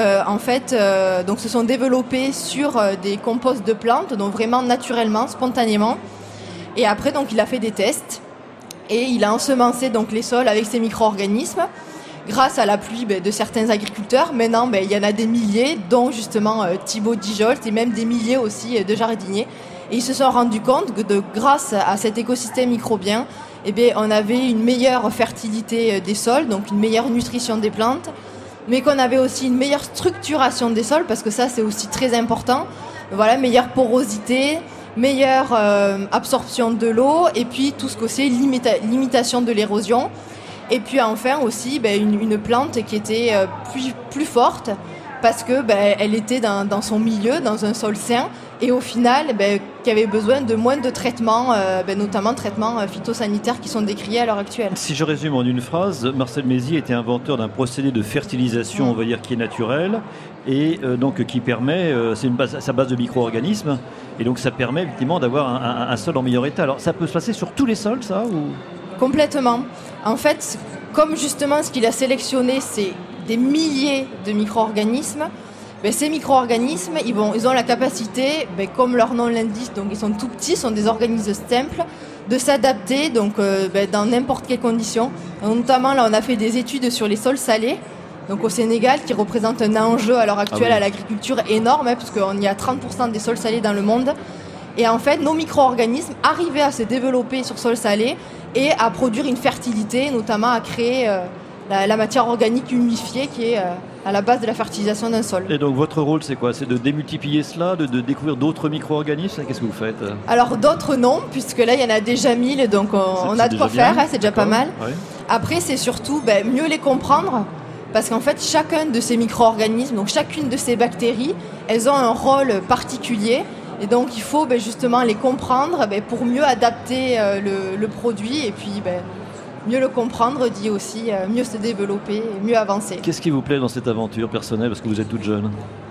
donc, se sont développés sur des composts de plantes, donc vraiment naturellement, spontanément. Et après, donc, il a fait des tests et il a ensemencé donc, les sols avec ces micro-organismes grâce à l'appui de certains agriculteurs. Maintenant, il y en a des milliers, dont justement Thibaut Dijolt et même des milliers aussi de jardiniers. Et ils se sont rendus compte que grâce à cet écosystème microbien, on avait une meilleure fertilité des sols, donc une meilleure nutrition des plantes, mais qu'on avait aussi une meilleure structuration des sols, parce que ça c'est aussi très important. Voilà, meilleure porosité, meilleure absorption de l'eau, et puis tout ce que c'est limitation de l'érosion. Et puis enfin aussi une plante qui était plus forte, parce que elle était dans son milieu, dans un sol sain, et au final qui avait besoin de moins de traitements, notamment traitements phytosanitaires qui sont décriés à l'heure actuelle. Si je résume en une phrase, Marcel Mézy était inventeur d'un procédé de fertilisation, on va dire, qui est naturel et donc qui permet, sa base de micro-organismes, et donc ça permet effectivement d'avoir un sol en meilleur état. Alors ça peut se passer sur tous les sols, ça ou... Complètement. En fait, comme justement ce qu'il a sélectionné, c'est des milliers de micro-organismes, ces micro-organismes, ils ont la capacité, comme leur nom l'indique, donc ils sont tout petits, sont des organismes simples, de s'adapter donc, dans n'importe quelle condition. Notamment, là, on a fait des études sur les sols salés, donc au Sénégal, qui représentent un enjeu à l'heure actuelle à l'agriculture énorme, puisqu'on y a 30% des sols salés dans le monde. Et en fait, nos micro-organismes arrivaient à se développer sur sol salé et à produire une fertilité, notamment à créer la matière organique humifiée qui est à la base de la fertilisation d'un sol. Et donc votre rôle c'est quoi ? C'est de démultiplier cela, de découvrir d'autres micro-organismes ? Qu'est-ce que vous faites ? Alors d'autres non, puisque là il y en a déjà 1000, donc on a de quoi faire, c'est déjà pas mal. Ouais. Après c'est surtout mieux les comprendre, parce qu'en fait chacun de ces micro-organismes, donc chacune de ces bactéries, elles ont un rôle particulier. Et donc il faut justement les comprendre pour mieux adapter le produit et puis mieux le comprendre dit aussi mieux se développer et mieux avancer. Qu'est-ce qui vous plaît dans cette aventure personnelle parce que vous êtes toute jeune ?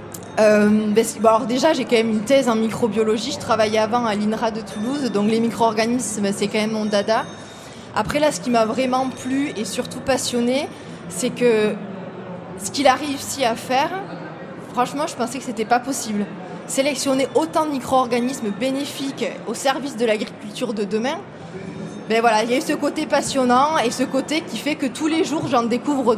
Alors déjà j'ai quand même une thèse en microbiologie, je travaillais avant à l'INRA de Toulouse, donc les micro-organismes c'est quand même mon dada. Après là ce qui m'a vraiment plu et surtout passionné, c'est que ce qu'il a réussi à faire, franchement je pensais que c'était pas possible. Sélectionner autant de micro-organismes bénéfiques au service de l'agriculture de demain, il y a eu ce côté passionnant et ce côté qui fait que tous les jours je découvre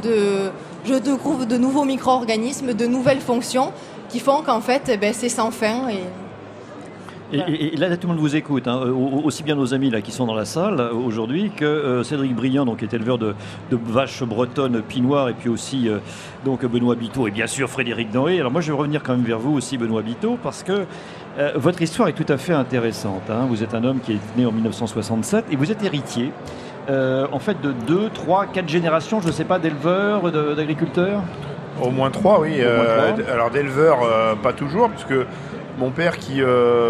de nouveaux micro-organismes, de nouvelles fonctions qui font qu'en fait c'est sans fin. Et là, tout le monde vous écoute, hein, aussi bien nos amis là, qui sont dans la salle aujourd'hui que Cédric Briand, donc, qui est éleveur de vaches bretonnes Pinoir, et puis aussi donc Benoît Biteau et bien sûr Frédéric Denré. Alors moi, je vais revenir quand même vers vous aussi, Benoît Biteau, parce que votre histoire est tout à fait intéressante. Hein. Vous êtes un homme qui est né en 1967 et vous êtes héritier en fait de 2, 3, 4 générations, je ne sais pas, d'éleveurs, d'agriculteurs. Au moins 3, oui. Alors d'éleveurs, pas toujours, puisque mon père qui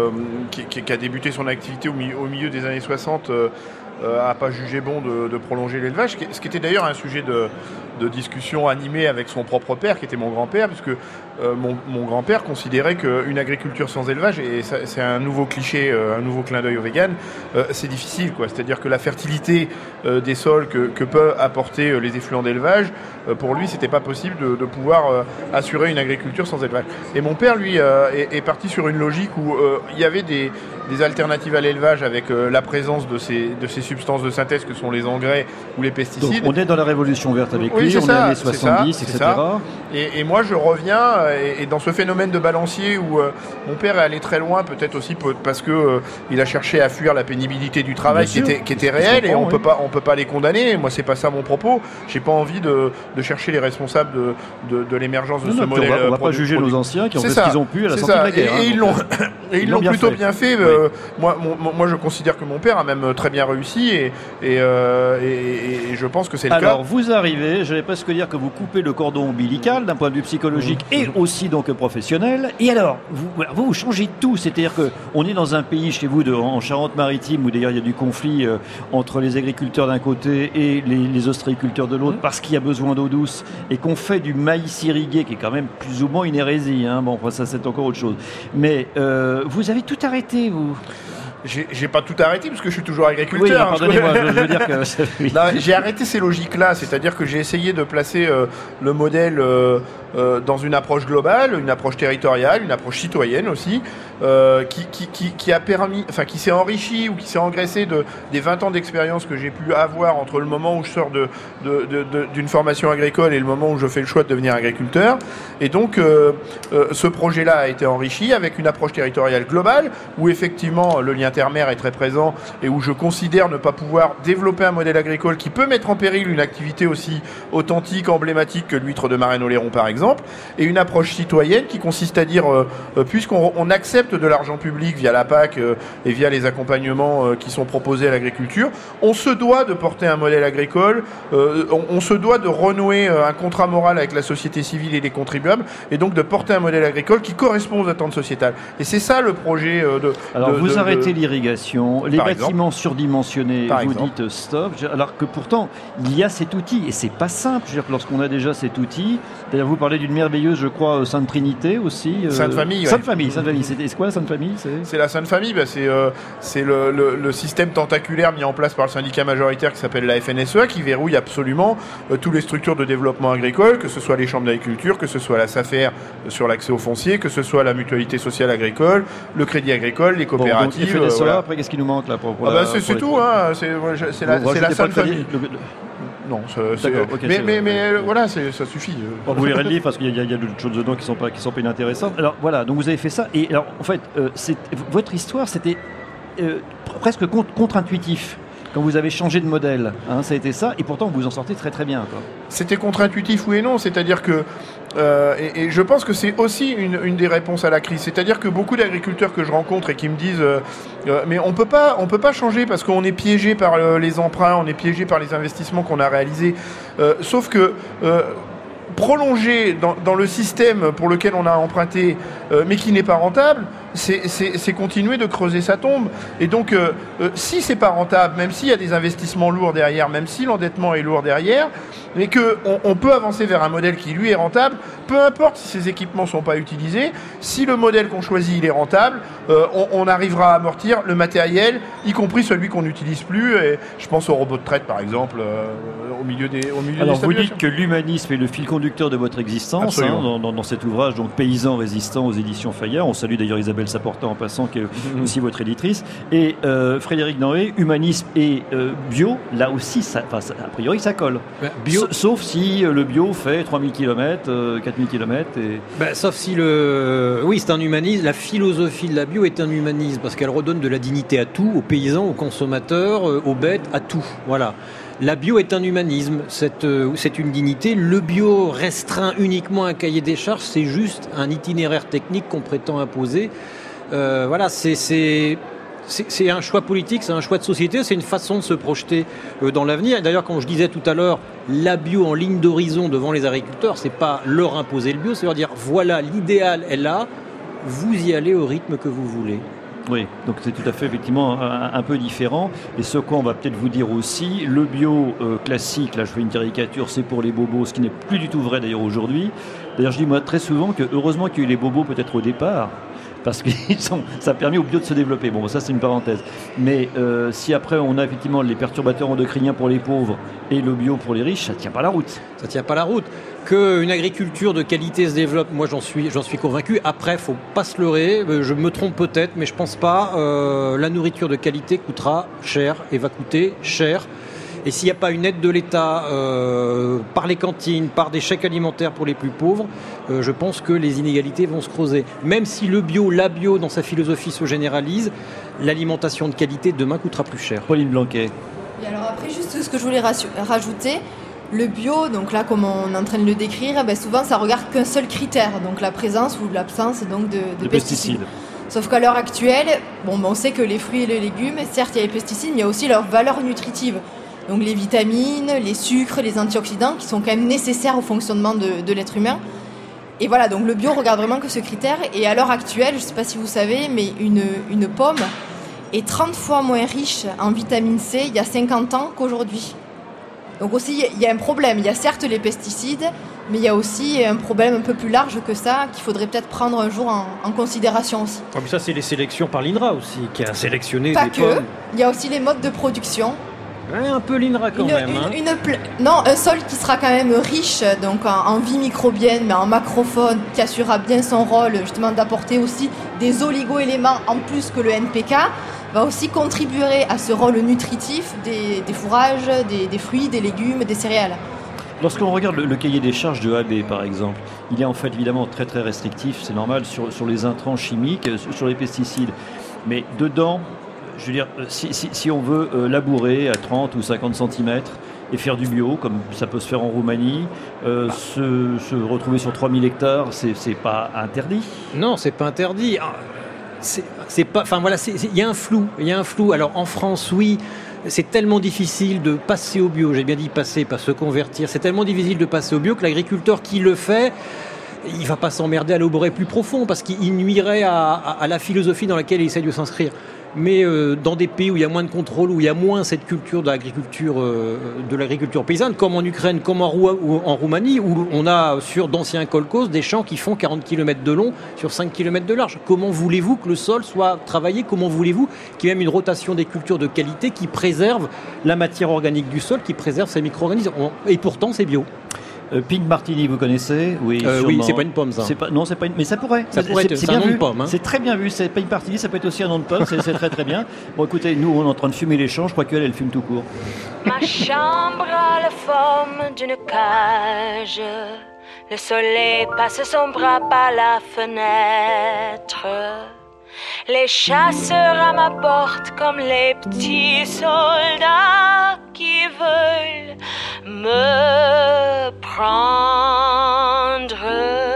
a débuté son activité au milieu des années 60 n'a pas jugé bon de prolonger l'élevage, ce qui était d'ailleurs un sujet de discussion animée avec son propre père, qui était mon grand-père, puisque mon grand-père considérait qu'une agriculture sans élevage, et c'est un nouveau cliché, un nouveau clin d'œil au vegan, c'est difficile, quoi. C'est-à-dire que la fertilité des sols que peuvent apporter les effluents d'élevage, pour lui, c'était pas possible de pouvoir assurer une agriculture sans élevage. Et mon père, lui, est parti sur une logique où il y avait des alternatives à l'élevage avec la présence de ces substances de synthèse que sont les engrais ou les pesticides. Donc on est dans la révolution verte avec lui, on est années 70, etc. Et moi, je reviens et dans ce phénomène de balancier où mon père est allé très loin, peut-être aussi parce que il a cherché à fuir la pénibilité du travail qui était réelle, et on peut pas les condamner. Moi, c'est pas ça mon propos. J'ai pas envie de chercher les responsables de l'émergence de ce modèle. On va pas juger nos anciens qui ont fait ce qu'ils ont pu à la sortie de la guerre. Et ils l'ont plutôt bien fait. Moi, je considère que mon père a même très bien réussi, et je pense que c'est le cas. Alors, vous arrivez, j'allais presque dire que vous coupez le cordon ombilical d'un point de vue psychologique et aussi donc professionnel. Et alors, vous changez tout. C'est-à-dire qu'on est dans un pays chez vous en Charente-Maritime où d'ailleurs il y a du conflit entre les agriculteurs d'un côté et les ostréiculteurs de l'autre parce qu'il y a besoin d'eau douce, et qu'on fait du maïs irrigué qui est quand même plus ou moins une hérésie. Hein. Bon, ça c'est encore autre chose. Mais vous avez tout arrêté, vous. J'ai pas tout arrêté parce que je suis toujours agriculteur. Oui, pardonnez-moi, je veux dire que... Non, j'ai arrêté ces logiques-là, c'est-à-dire que j'ai essayé de placer le modèle dans une approche globale, une approche territoriale, une approche citoyenne aussi, qui a permis, enfin qui s'est enrichi ou qui s'est engraissé des 20 ans d'expérience que j'ai pu avoir entre le moment où je sors d'une formation agricole et le moment où je fais le choix de devenir agriculteur. Et donc ce projet-là a été enrichi avec une approche territoriale globale où effectivement le lien terre-mer est très présent et où je considère ne pas pouvoir développer un modèle agricole qui peut mettre en péril une activité aussi authentique, emblématique que l'huître de Marennes-Oléron par exemple, et une approche citoyenne qui consiste à dire puisqu'on accepte de l'argent public via la PAC et via les accompagnements qui sont proposés à l'agriculture, on se doit de porter un modèle agricole, on se doit de renouer un contrat moral avec la société civile et les contribuables, et donc de porter un modèle agricole qui correspond aux attentes sociétales. Et c'est ça le projet vous arrêtez l'irrigation, les bâtiments surdimensionnés, vous dites stop, alors que pourtant il y a cet outil, et c'est pas simple. Je veux dire que lorsqu'on a déjà cet outil, d'ailleurs vous parlez d'une merveilleuse, je crois, Sainte Trinité aussi. Sainte Famille. Sainte Famille. C'est quoi la Sainte Famille? C'est la Sainte Famille, c'est le système tentaculaire mis en place par le syndicat majoritaire qui s'appelle la FNSEA, qui verrouille absolument toutes les structures de développement agricole, que ce soit les chambres d'agriculture, que ce soit la SAFER sur l'accès au foncier, que ce soit la mutualité sociale agricole, le crédit agricole, les coopératives. Voilà. Après, qu'est-ce qu'il nous manque là c'est tout, hein. C'est la Sainte Famille. Non, mais voilà, ça suffit. Bon, vous lirez le livre parce qu'il y a d'autres choses dedans qui sont pas inintéressantes. Alors voilà, donc vous avez fait ça, et alors en fait, votre histoire, c'était presque contre-intuitif. Quand vous avez changé de modèle, hein, ça a été ça, et pourtant vous vous en sortez très très bien, quoi. C'était contre-intuitif, oui et non, c'est-à-dire que et je pense que c'est aussi une des réponses à la crise, c'est-à-dire que beaucoup d'agriculteurs que je rencontre et qui me disent mais on peut pas changer parce qu'on est piégé par les emprunts, on est piégé par les investissements qu'on a réalisés, sauf que prolonger dans le système pour lequel on a emprunté mais qui n'est pas rentable, c'est continuer de creuser sa tombe. Et donc si c'est pas rentable, même s'il y a des investissements lourds derrière, même si l'endettement est lourd derrière, mais qu'on peut avancer vers un modèle qui lui est rentable, peu importe si ces équipements sont pas utilisés, si le modèle qu'on choisit il est rentable, on arrivera à amortir le matériel, y compris celui qu'on n'utilise plus, et je pense aux robots de traite par exemple, au milieu des Alors vous dites que l'humanisme est le fil conducteur de votre existence, hein, dans cet ouvrage, donc Paysans résistants aux éditions Fayard. On salue d'ailleurs Isabelle Isabelle Saporta en passant, qui est aussi votre éditrice, et Frédéric Denré, humanisme et bio, là aussi, a priori, ça colle. Bio... Sauf si le bio fait 3000 km, 4000 km. Sauf si oui, c'est un humanisme. La philosophie de la bio est un humanisme, parce qu'elle redonne de la dignité à tout, aux paysans, aux consommateurs, aux bêtes, à tout. Voilà. La bio est un humanisme, c'est une dignité. Le bio restreint uniquement un cahier des charges, c'est juste un itinéraire technique qu'on prétend imposer. Voilà, c'est un choix politique, c'est un choix de société, c'est une façon de se projeter dans l'avenir. Et d'ailleurs, quand je disais tout à l'heure, la bio en ligne d'horizon devant les agriculteurs, c'est pas leur imposer le bio, c'est leur dire voilà, l'idéal est là, vous y allez au rythme que vous voulez. Oui, donc c'est tout à fait effectivement un peu différent. Et ce qu'on va peut-être vous dire aussi, le bio classique, là je fais une caricature, c'est pour les bobos, ce qui n'est plus du tout vrai d'ailleurs aujourd'hui. D'ailleurs je dis moi très souvent que heureusement qu'il y a eu les bobos peut-être au départ, parce que ça a permis au bio de se développer. Bon, ça c'est une parenthèse. Mais si après on a effectivement les perturbateurs endocriniens pour les pauvres et le bio pour les riches, ça ne tient pas la route. Ça ne tient pas la route. Qu'une agriculture de qualité se développe, moi j'en suis convaincu. Après, il ne faut pas se leurrer, je me trompe peut-être, mais je ne pense pas. La nourriture de qualité coûtera cher et va coûter cher. Et s'il n'y a pas une aide de l'État par les cantines, par des chèques alimentaires pour les plus pauvres, je pense que les inégalités vont se creuser. Même si la bio dans sa philosophie se généralise, l'alimentation de qualité demain coûtera plus cher. Pauline Blanquet. Et alors après, juste ce que je voulais rajouter, le bio, donc là comme on est en train de le décrire, souvent ça regarde qu'un seul critère, donc la présence ou l'absence donc de pesticides. Sauf qu'à l'heure actuelle, on sait que les fruits et les légumes, certes il y a les pesticides, mais il y a aussi leur valeur nutritive. Donc les vitamines, les sucres, les antioxydants qui sont quand même nécessaires au fonctionnement de l'être humain. Et voilà, donc le bio regarde vraiment que ce critère. Et à l'heure actuelle, je ne sais pas si vous savez, mais une pomme est 30 fois moins riche en vitamine C il y a 50 ans qu'aujourd'hui. Donc aussi, il y a un problème. Il y a certes les pesticides, mais il y a aussi un problème un peu plus large que ça qu'il faudrait peut-être prendre un jour en considération aussi. Ah, mais ça, c'est les sélections par l'INRA aussi, qui a sélectionné pas des que. pommes. Il y a aussi les modes de production. Ouais, un peu l'INRA quand même. Un sol qui sera quand même riche donc en vie microbienne, mais en macrofaune, qui assurera bien son rôle justement d'apporter aussi des oligo-éléments en plus que le NPK, va aussi contribuer à ce rôle nutritif des fourrages, des fruits, des légumes, des céréales. Lorsqu'on regarde le cahier des charges de AB par exemple, il est en fait évidemment très très restrictif, c'est normal, sur les intrants chimiques, sur les pesticides. Mais dedans, je veux dire, si on veut labourer à 30 ou 50 cm et faire du bio, comme ça peut se faire en Roumanie, se retrouver sur 3000 hectares, c'est pas interdit? Non, c'est pas interdit. C'est pas, enfin voilà, il y a un flou. Alors en France, oui, c'est tellement difficile de passer au bio. J'ai bien dit passer, pas se convertir. C'est tellement difficile de passer au bio que l'agriculteur qui le fait, il va pas s'emmerder à élaborer plus profond parce qu'il nuirait à la philosophie dans laquelle il essaie de s'inscrire. Mais dans des pays où il y a moins de contrôle, où il y a moins cette culture de l'agriculture paysanne, comme en Ukraine, comme en Roumanie, où on a sur d'anciens kolkhozes des champs qui font 40 km de long sur 5 km de large. Comment voulez-vous que le sol soit travaillé? Comment voulez-vous qu'il y ait même une rotation des cultures de qualité qui préserve la matière organique du sol, qui préserve ses micro-organismes? Et pourtant, c'est bio. Pink Martini, vous connaissez? Oui, c'est pas une pomme, ça. Non, c'est pas une... Mais ça pourrait. C'est bien un nom de pomme. Hein. C'est très bien vu. Pink Martini, ça peut être aussi un nom de pomme. C'est très très bien. Bon, écoutez, nous, on est en train de fumer les champs. Je crois qu'elle fume tout court. Ma chambre a la forme d'une cage. Le soleil passe son bras par la fenêtre. Les chasseurs à ma porte comme les petits soldats qui veulent me prendre.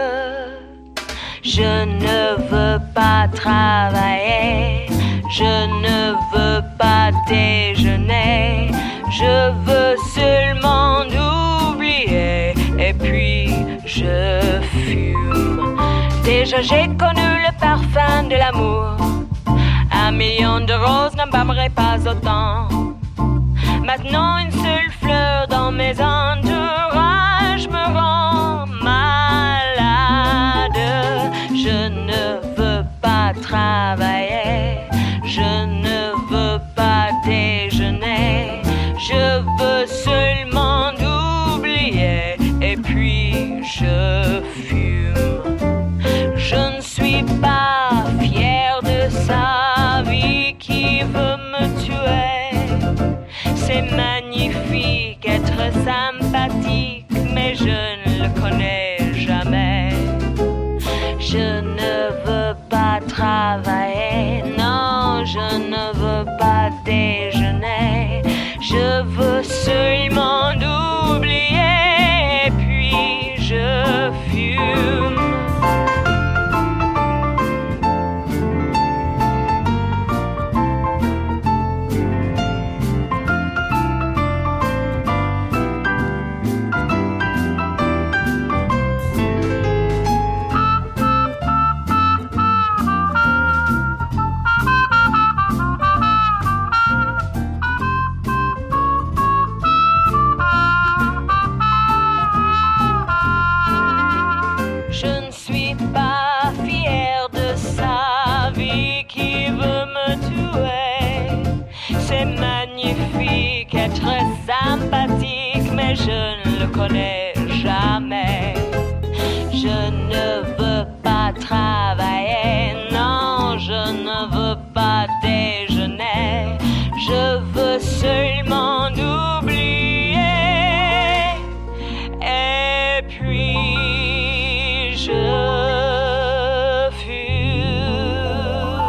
Je ne veux pas travailler, je ne veux pas déjeuner, je veux seulement oublier et puis je fume. Déjà j'ai connu le parfum de l'amour, 1 million de roses n'embaumerait pas autant. Maintenant une seule fleur dans mes entourages me rend malade. Je ne veux pas travailler, je ne veux pas déjeuner, je veux seulement oublier et puis je fume. Je ne suis pas fière sympathique, mais je ne le connais jamais. Je ne veux pas travailler, non, je ne veux pas déjeuner. Je veux seulement oublier, et puis je fume. Sympathique, mais je ne le connais jamais. Je ne veux pas travailler, non, je ne veux pas déjeuner. Je veux seulement oublier, et puis je fume.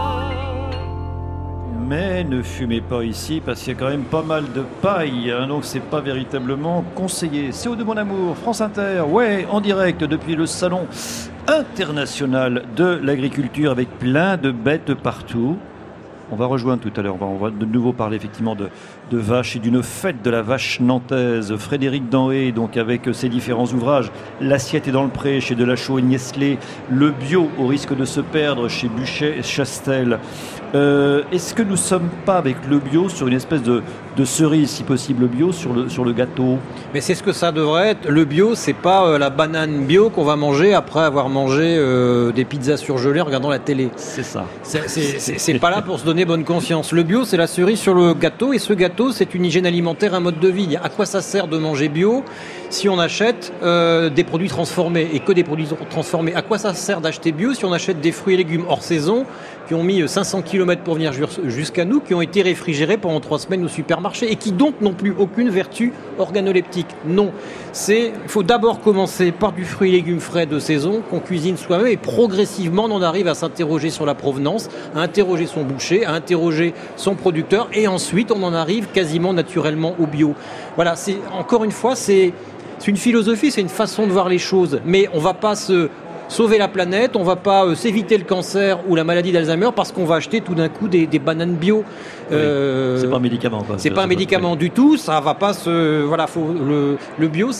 Mais ne fumez pas ici parce qu'il y a quand même pas mal de paille, hein, donc c'est pas véritablement conseillé. CO de mon amour, France Inter, ouais, en direct depuis le salon international de l'agriculture avec plein de bêtes partout. On va rejoindre tout à l'heure, on va de nouveau parler effectivement de vaches et d'une fête de la vache nantaise. Frédéric Danhé, donc avec ses différents ouvrages, L'assiette est dans le pré chez Delachaux et Niestlé, le bio au risque de se perdre chez Buchet et Chastel. Est-ce que nous ne sommes pas avec le bio sur une espèce de cerise, si possible bio, sur le gâteau? Mais c'est ce que ça devrait être. Le bio, c'est pas la banane bio qu'on va manger après avoir mangé des pizzas surgelées en regardant la télé. C'est ça. C'est pas là pour se donner bonne conscience. Le bio, c'est la cerise sur le gâteau, et ce gâteau, c'est une hygiène alimentaire, un mode de vie. À quoi ça sert de manger bio si on achète des produits transformés, et que des produits transformés? À quoi ça sert d'acheter bio si on achète des fruits et légumes hors saison qui ont mis 500 km pour venir jusqu'à nous, qui ont été réfrigérés pendant 3 semaines au supermarché et qui donc n'ont plus aucune vertu organoleptique? Non. Il faut d'abord commencer par du fruit et légumes frais de saison qu'on cuisine soi-même, et progressivement on en arrive à s'interroger sur la provenance, à interroger son boucher, à interroger son producteur, et ensuite on en arrive quasiment naturellement au bio. Voilà, encore une fois, c'est une philosophie, c'est une façon de voir les choses, mais on ne va pas se sauver la planète, on ne va pas s'éviter le cancer ou la maladie d'Alzheimer parce qu'on va acheter tout d'un coup des bananes bio. Oui, c'est pas un médicament. C'est pas un médicament du tout, ça va pas se... Voilà, le bio,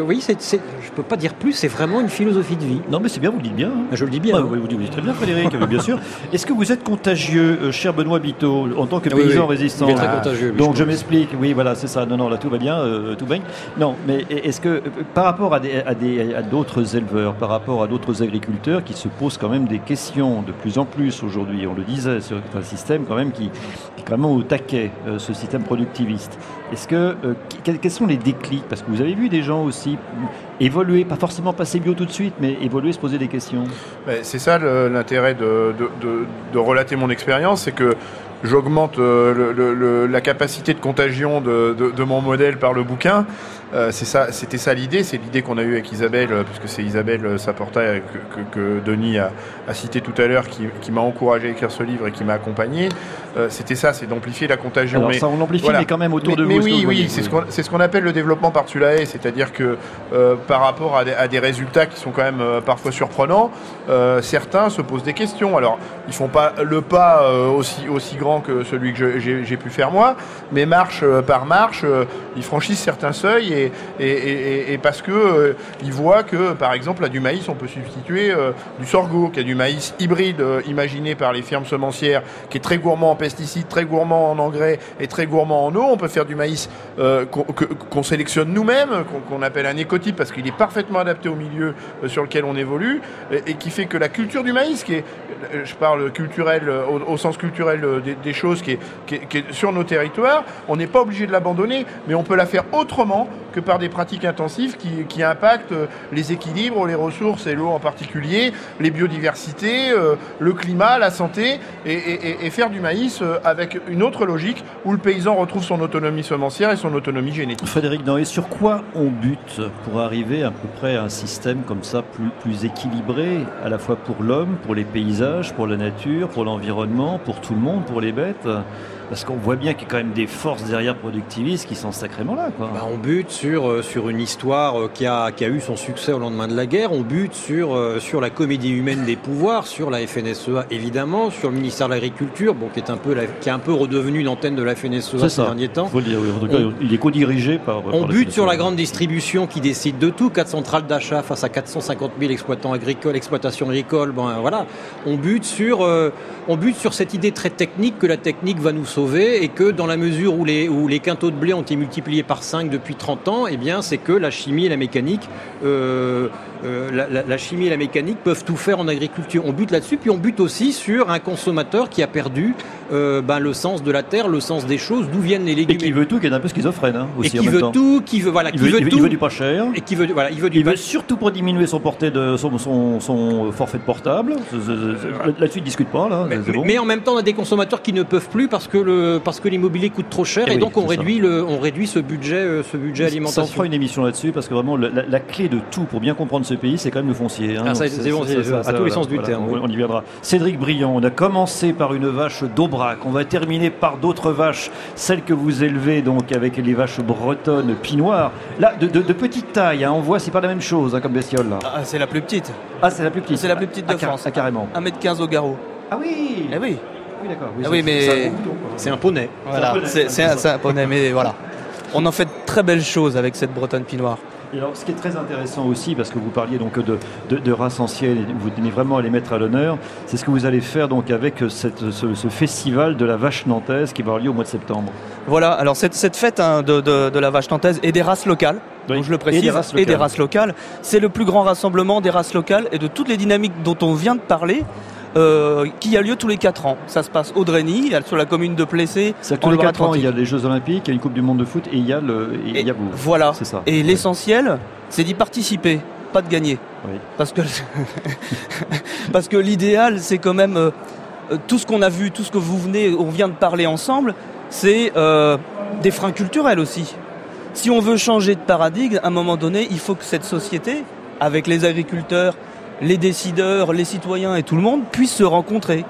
je peux pas dire plus, c'est vraiment une philosophie de vie. Non mais c'est bien, vous le dites bien. Hein. Je le dis bien. Vous le dites très bien, Frédéric, bien sûr. Est-ce que vous êtes contagieux, cher Benoît Biteau, en tant que paysan résistant? Il est très contagieux. Donc je m'explique, oui voilà, c'est ça, non, là tout va bien, tout baigne. Non, mais est-ce que par rapport à d'autres éleveurs, par rapport à d'autres agriculteurs qui se posent quand même des questions de plus en plus aujourd'hui, on le disait, sur un système quand même qui est quand même au taquet, ce système productiviste. Est-ce que quels sont les déclics? Parce que vous avez vu des gens aussi évoluer, pas forcément passer bio tout de suite, mais évoluer, se poser des questions. C'est ça l'intérêt de relater mon expérience, c'est que j'augmente la capacité de contagion de mon modèle par le bouquin. C'était ça l'idée, c'est l'idée qu'on a eue avec Isabelle, puisque c'est Isabelle Saporta que Denis a cité tout à l'heure, qui m'a encouragé à écrire ce livre et qui m'a accompagné. C'était ça, c'est d'amplifier la contagion. Alors ça on l'amplifie, voilà. Mais quand même autour de vous. Mais oui, c'est ce qu'on appelle le développement par-dessus la haie, c'est-à-dire que par rapport à des résultats qui sont quand même parfois surprenants, certains se posent des questions. Alors, ils font pas le pas aussi grand que celui que j'ai pu faire moi, mais marche par marche, ils franchissent certains seuils et parce que ils voient que, par exemple, à du maïs, on peut substituer du sorgho, qui est du maïs hybride imaginé par les firmes semencières, qui est très gourmand en pesticides, très gourmand en engrais et très gourmand en eau. On peut faire du maïs qu'on sélectionne nous-mêmes, qu'on appelle un écotype, parce qu'il est parfaitement adapté au milieu sur lequel on évolue, et qui fait que la culture du maïs, qui est, je parle culturel, au sens culturel des choses, qui est sur nos territoires, on n'est pas obligé de l'abandonner, mais on peut la faire autrement que par des pratiques intensives qui impactent les équilibres, les ressources et l'eau en particulier, les biodiversités, le climat, la santé, et faire du maïs avec une autre logique où le paysan retrouve son autonomie semencière et son autonomie génétique. Frédéric Danhé, sur quoi on bute pour arriver à peu près à un système comme ça plus équilibré, à la fois pour l'homme, pour les paysages, pour la nature, pour l'environnement, pour tout le monde, pour les bêtes? Parce qu'on voit bien qu'il y a quand même des forces derrière productivistes qui sont sacrément là, quoi. On bute sur une histoire qui a eu son succès au lendemain de la guerre. On bute sur la comédie humaine des pouvoirs, sur la FNSEA évidemment, sur le ministère de l'Agriculture, qui est un peu redevenu une antenne de la FNSEA ces derniers temps. Faut le dire, oui. En tout cas, il est co-dirigé par. On bute sur la grande distribution qui décide de tout. 4 centrales d'achat face à 450 000 exploitations agricoles. Voilà. On bute sur cette idée très technique que la technique va nous sauver et que dans la mesure où les quintaux de blé ont été multipliés par 5 depuis 30 ans, c'est que la chimie et la mécanique peuvent tout faire en agriculture. On bute là-dessus, puis on bute aussi sur un consommateur qui a perdu le sens de la terre, le sens des choses, d'où viennent les légumes. Et qui veut tout, qui est un peu schizophrène aussi. Et qui veut tout, qui veut du pas cher. Et qui veut surtout pour diminuer son forfait de portable. Là-dessus, il ne discute pas. Là, mais en même temps, on a des consommateurs qui ne peuvent plus parce que l'immobilier coûte trop cher et donc on réduit ce budget alimentation. Ça, on fera une émission là-dessus parce que vraiment la clé de tout pour bien comprendre ce pays, c'est quand même le foncier. À tous les sens du terme. On y viendra. Cédric Briand, on a commencé par une vache d'Aubrac, on va terminer par d'autres vaches, celles que vous élevez donc avec les vaches bretonnes Pinoir. Là, de petite taille, on voit, c'est pas la même chose comme bestiole là. C'est la plus petite. C'est la plus petite. C'est la plus petite de France. Carrément. 1m15 au garrot. Ah oui. Eh oui. Oui, d'accord. Oui, mais c'est un poney. Voilà, c'est un poney, mais voilà. On en fait de très belles choses avec cette bretonne Pinoir. Et alors, ce qui est très intéressant aussi, parce que vous parliez donc de races anciennes, vous tenez vraiment à les mettre à l'honneur, c'est ce que vous allez faire donc avec ce festival de la vache nantaise qui va avoir lieu au mois de septembre. Voilà, alors cette fête de la vache nantaise et des races locales, donc je le précise, et des races locales, c'est le plus grand rassemblement des races locales et de toutes les dynamiques dont on vient de parler. Qui a lieu tous les 4 ans. Ça se passe au Dreny, sur la commune de Plessé. Tous les 4 ans, il y a les Jeux Olympiques, il y a une Coupe du Monde de foot et il y a vous. Voilà. C'est ça. Et l'essentiel, c'est d'y participer, pas de gagner. Oui. Parce que l'idéal, c'est quand même tout ce qu'on a vu, tout ce que on vient de parler ensemble, c'est des freins culturels aussi. Si on veut changer de paradigme, à un moment donné, il faut que cette société, avec les agriculteurs, les décideurs, les citoyens et tout le monde puissent se rencontrer.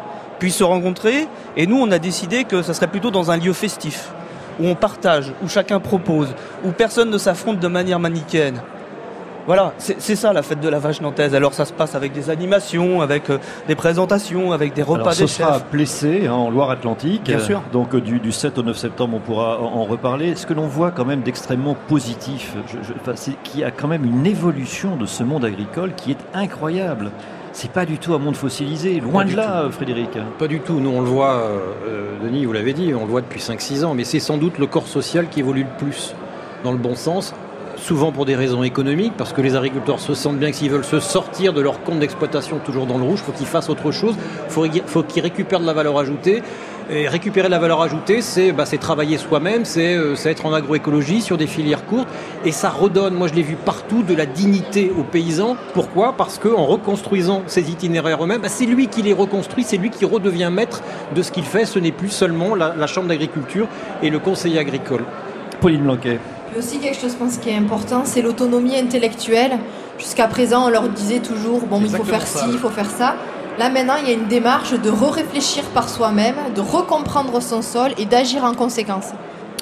Et nous, on a décidé que ça serait plutôt dans un lieu festif, où on partage, où chacun propose, où personne ne s'affronte de manière manichéenne. Voilà, c'est ça la fête de la vache nantaise. Alors ça se passe avec des animations, avec des présentations, avec des repas des chefs. Ce sera à Plessé, en Loire-Atlantique. Bien sûr. Donc du 7 au 9 septembre, on pourra en reparler. Ce que l'on voit quand même d'extrêmement positif, c'est qu'il y a quand même une évolution de ce monde agricole qui est incroyable. C'est pas du tout un monde fossilisé, loin de là, Frédéric. Pas du tout, nous on le voit, Denis, vous l'avez dit, on le voit depuis 5-6 ans, mais c'est sans doute le corps social qui évolue le plus dans le bon sens. Souvent pour des raisons économiques, parce que les agriculteurs se sentent bien que s'ils veulent se sortir de leur compte d'exploitation toujours dans le rouge, il faut qu'ils fassent autre chose, il faut qu'ils récupèrent de la valeur ajoutée. Et récupérer de la valeur ajoutée, c'est travailler soi-même, c'est être en agroécologie sur des filières courtes, et ça redonne, moi je l'ai vu partout, de la dignité aux paysans. Pourquoi ? Parce qu'en reconstruisant ces itinéraires eux-mêmes, c'est lui qui les reconstruit, c'est lui qui redevient maître de ce qu'il fait, ce n'est plus seulement la chambre d'agriculture et le conseiller agricole. Pauline Blanquet. Et aussi quelque chose, je pense, qui est important, c'est l'autonomie intellectuelle. Jusqu'à présent, on leur disait toujours, il faut faire ci, il faut faire ça. Là, maintenant, il y a une démarche de réfléchir par soi-même, de recomprendre son sol et d'agir en conséquence.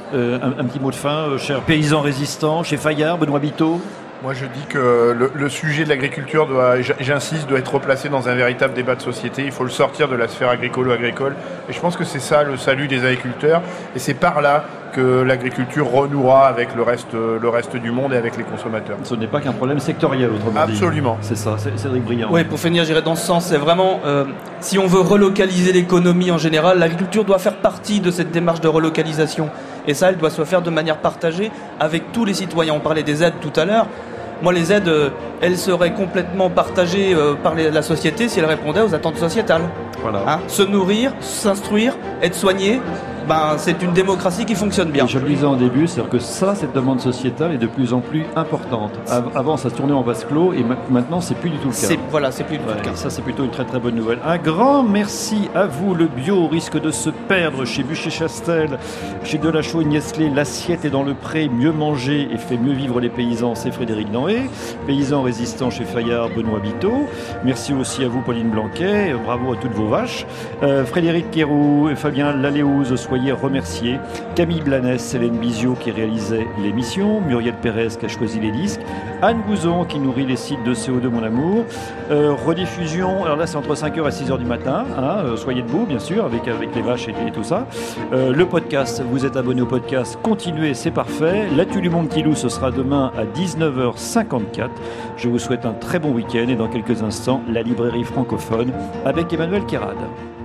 Un petit mot de fin, cher paysan résistant, chez Fayard, Benoît Biteau. Moi, je dis que le sujet de l'agriculture doit être replacé dans un véritable débat de société. Il faut le sortir de la sphère agricolo-agricole. Et je pense que c'est ça le salut des agriculteurs. Et c'est par là que l'agriculture renouera avec le reste du monde et avec les consommateurs. Ce n'est pas qu'un problème sectoriel, autrement dit. Absolument. C'est ça, c'est Cédric Briand. Oui, pour finir, j'irai dans ce sens. C'est vraiment, si on veut relocaliser l'économie en général, l'agriculture doit faire partie de cette démarche de relocalisation. Et ça, elle doit se faire de manière partagée avec tous les citoyens. On parlait des aides tout à l'heure. Moi, les aides, elles seraient complètement partagées par la société si elles répondaient aux attentes sociétales. Voilà. Se nourrir, s'instruire, être soigné. c'est une démocratie qui fonctionne bien. Et je le disais en début, c'est-à-dire que cette demande sociétale est de plus en plus importante. Avant, ça se tournait en vase clos et maintenant, c'est plus du tout le cas. C'est plus du tout le cas. Ça, c'est plutôt une très très bonne nouvelle. Un grand merci à vous. Le bio risque de se perdre chez Bûcher-Chastel, chez Delachaux et Niestlé. L'assiette est dans le pré. Mieux manger et fait mieux vivre les paysans. C'est Frédéric Danhé. Paysan résistant chez Fayard, Benoît Biteau. Merci aussi à vous, Pauline Blanquet. Bravo à toutes vos vaches. Frédéric Quérou et Fabien Laléouz, soyez remerciés. Camille Blanès, Hélène Bizio qui réalisait l'émission. Muriel Pérez qui a choisi les disques. Anne Gouzon qui nourrit les sites de CO2 Mon Amour. Rediffusion, alors là c'est entre 5h et 6h du matin. Soyez debout, bien sûr, avec les vaches et tout ça. Le podcast, vous êtes abonné au podcast, continuez, c'est parfait. L'Atu du Mon Petit Loup, ce sera demain à 19h54. Je vous souhaite un très bon week-end et dans quelques instants, la librairie francophone avec Emmanuel Kérad.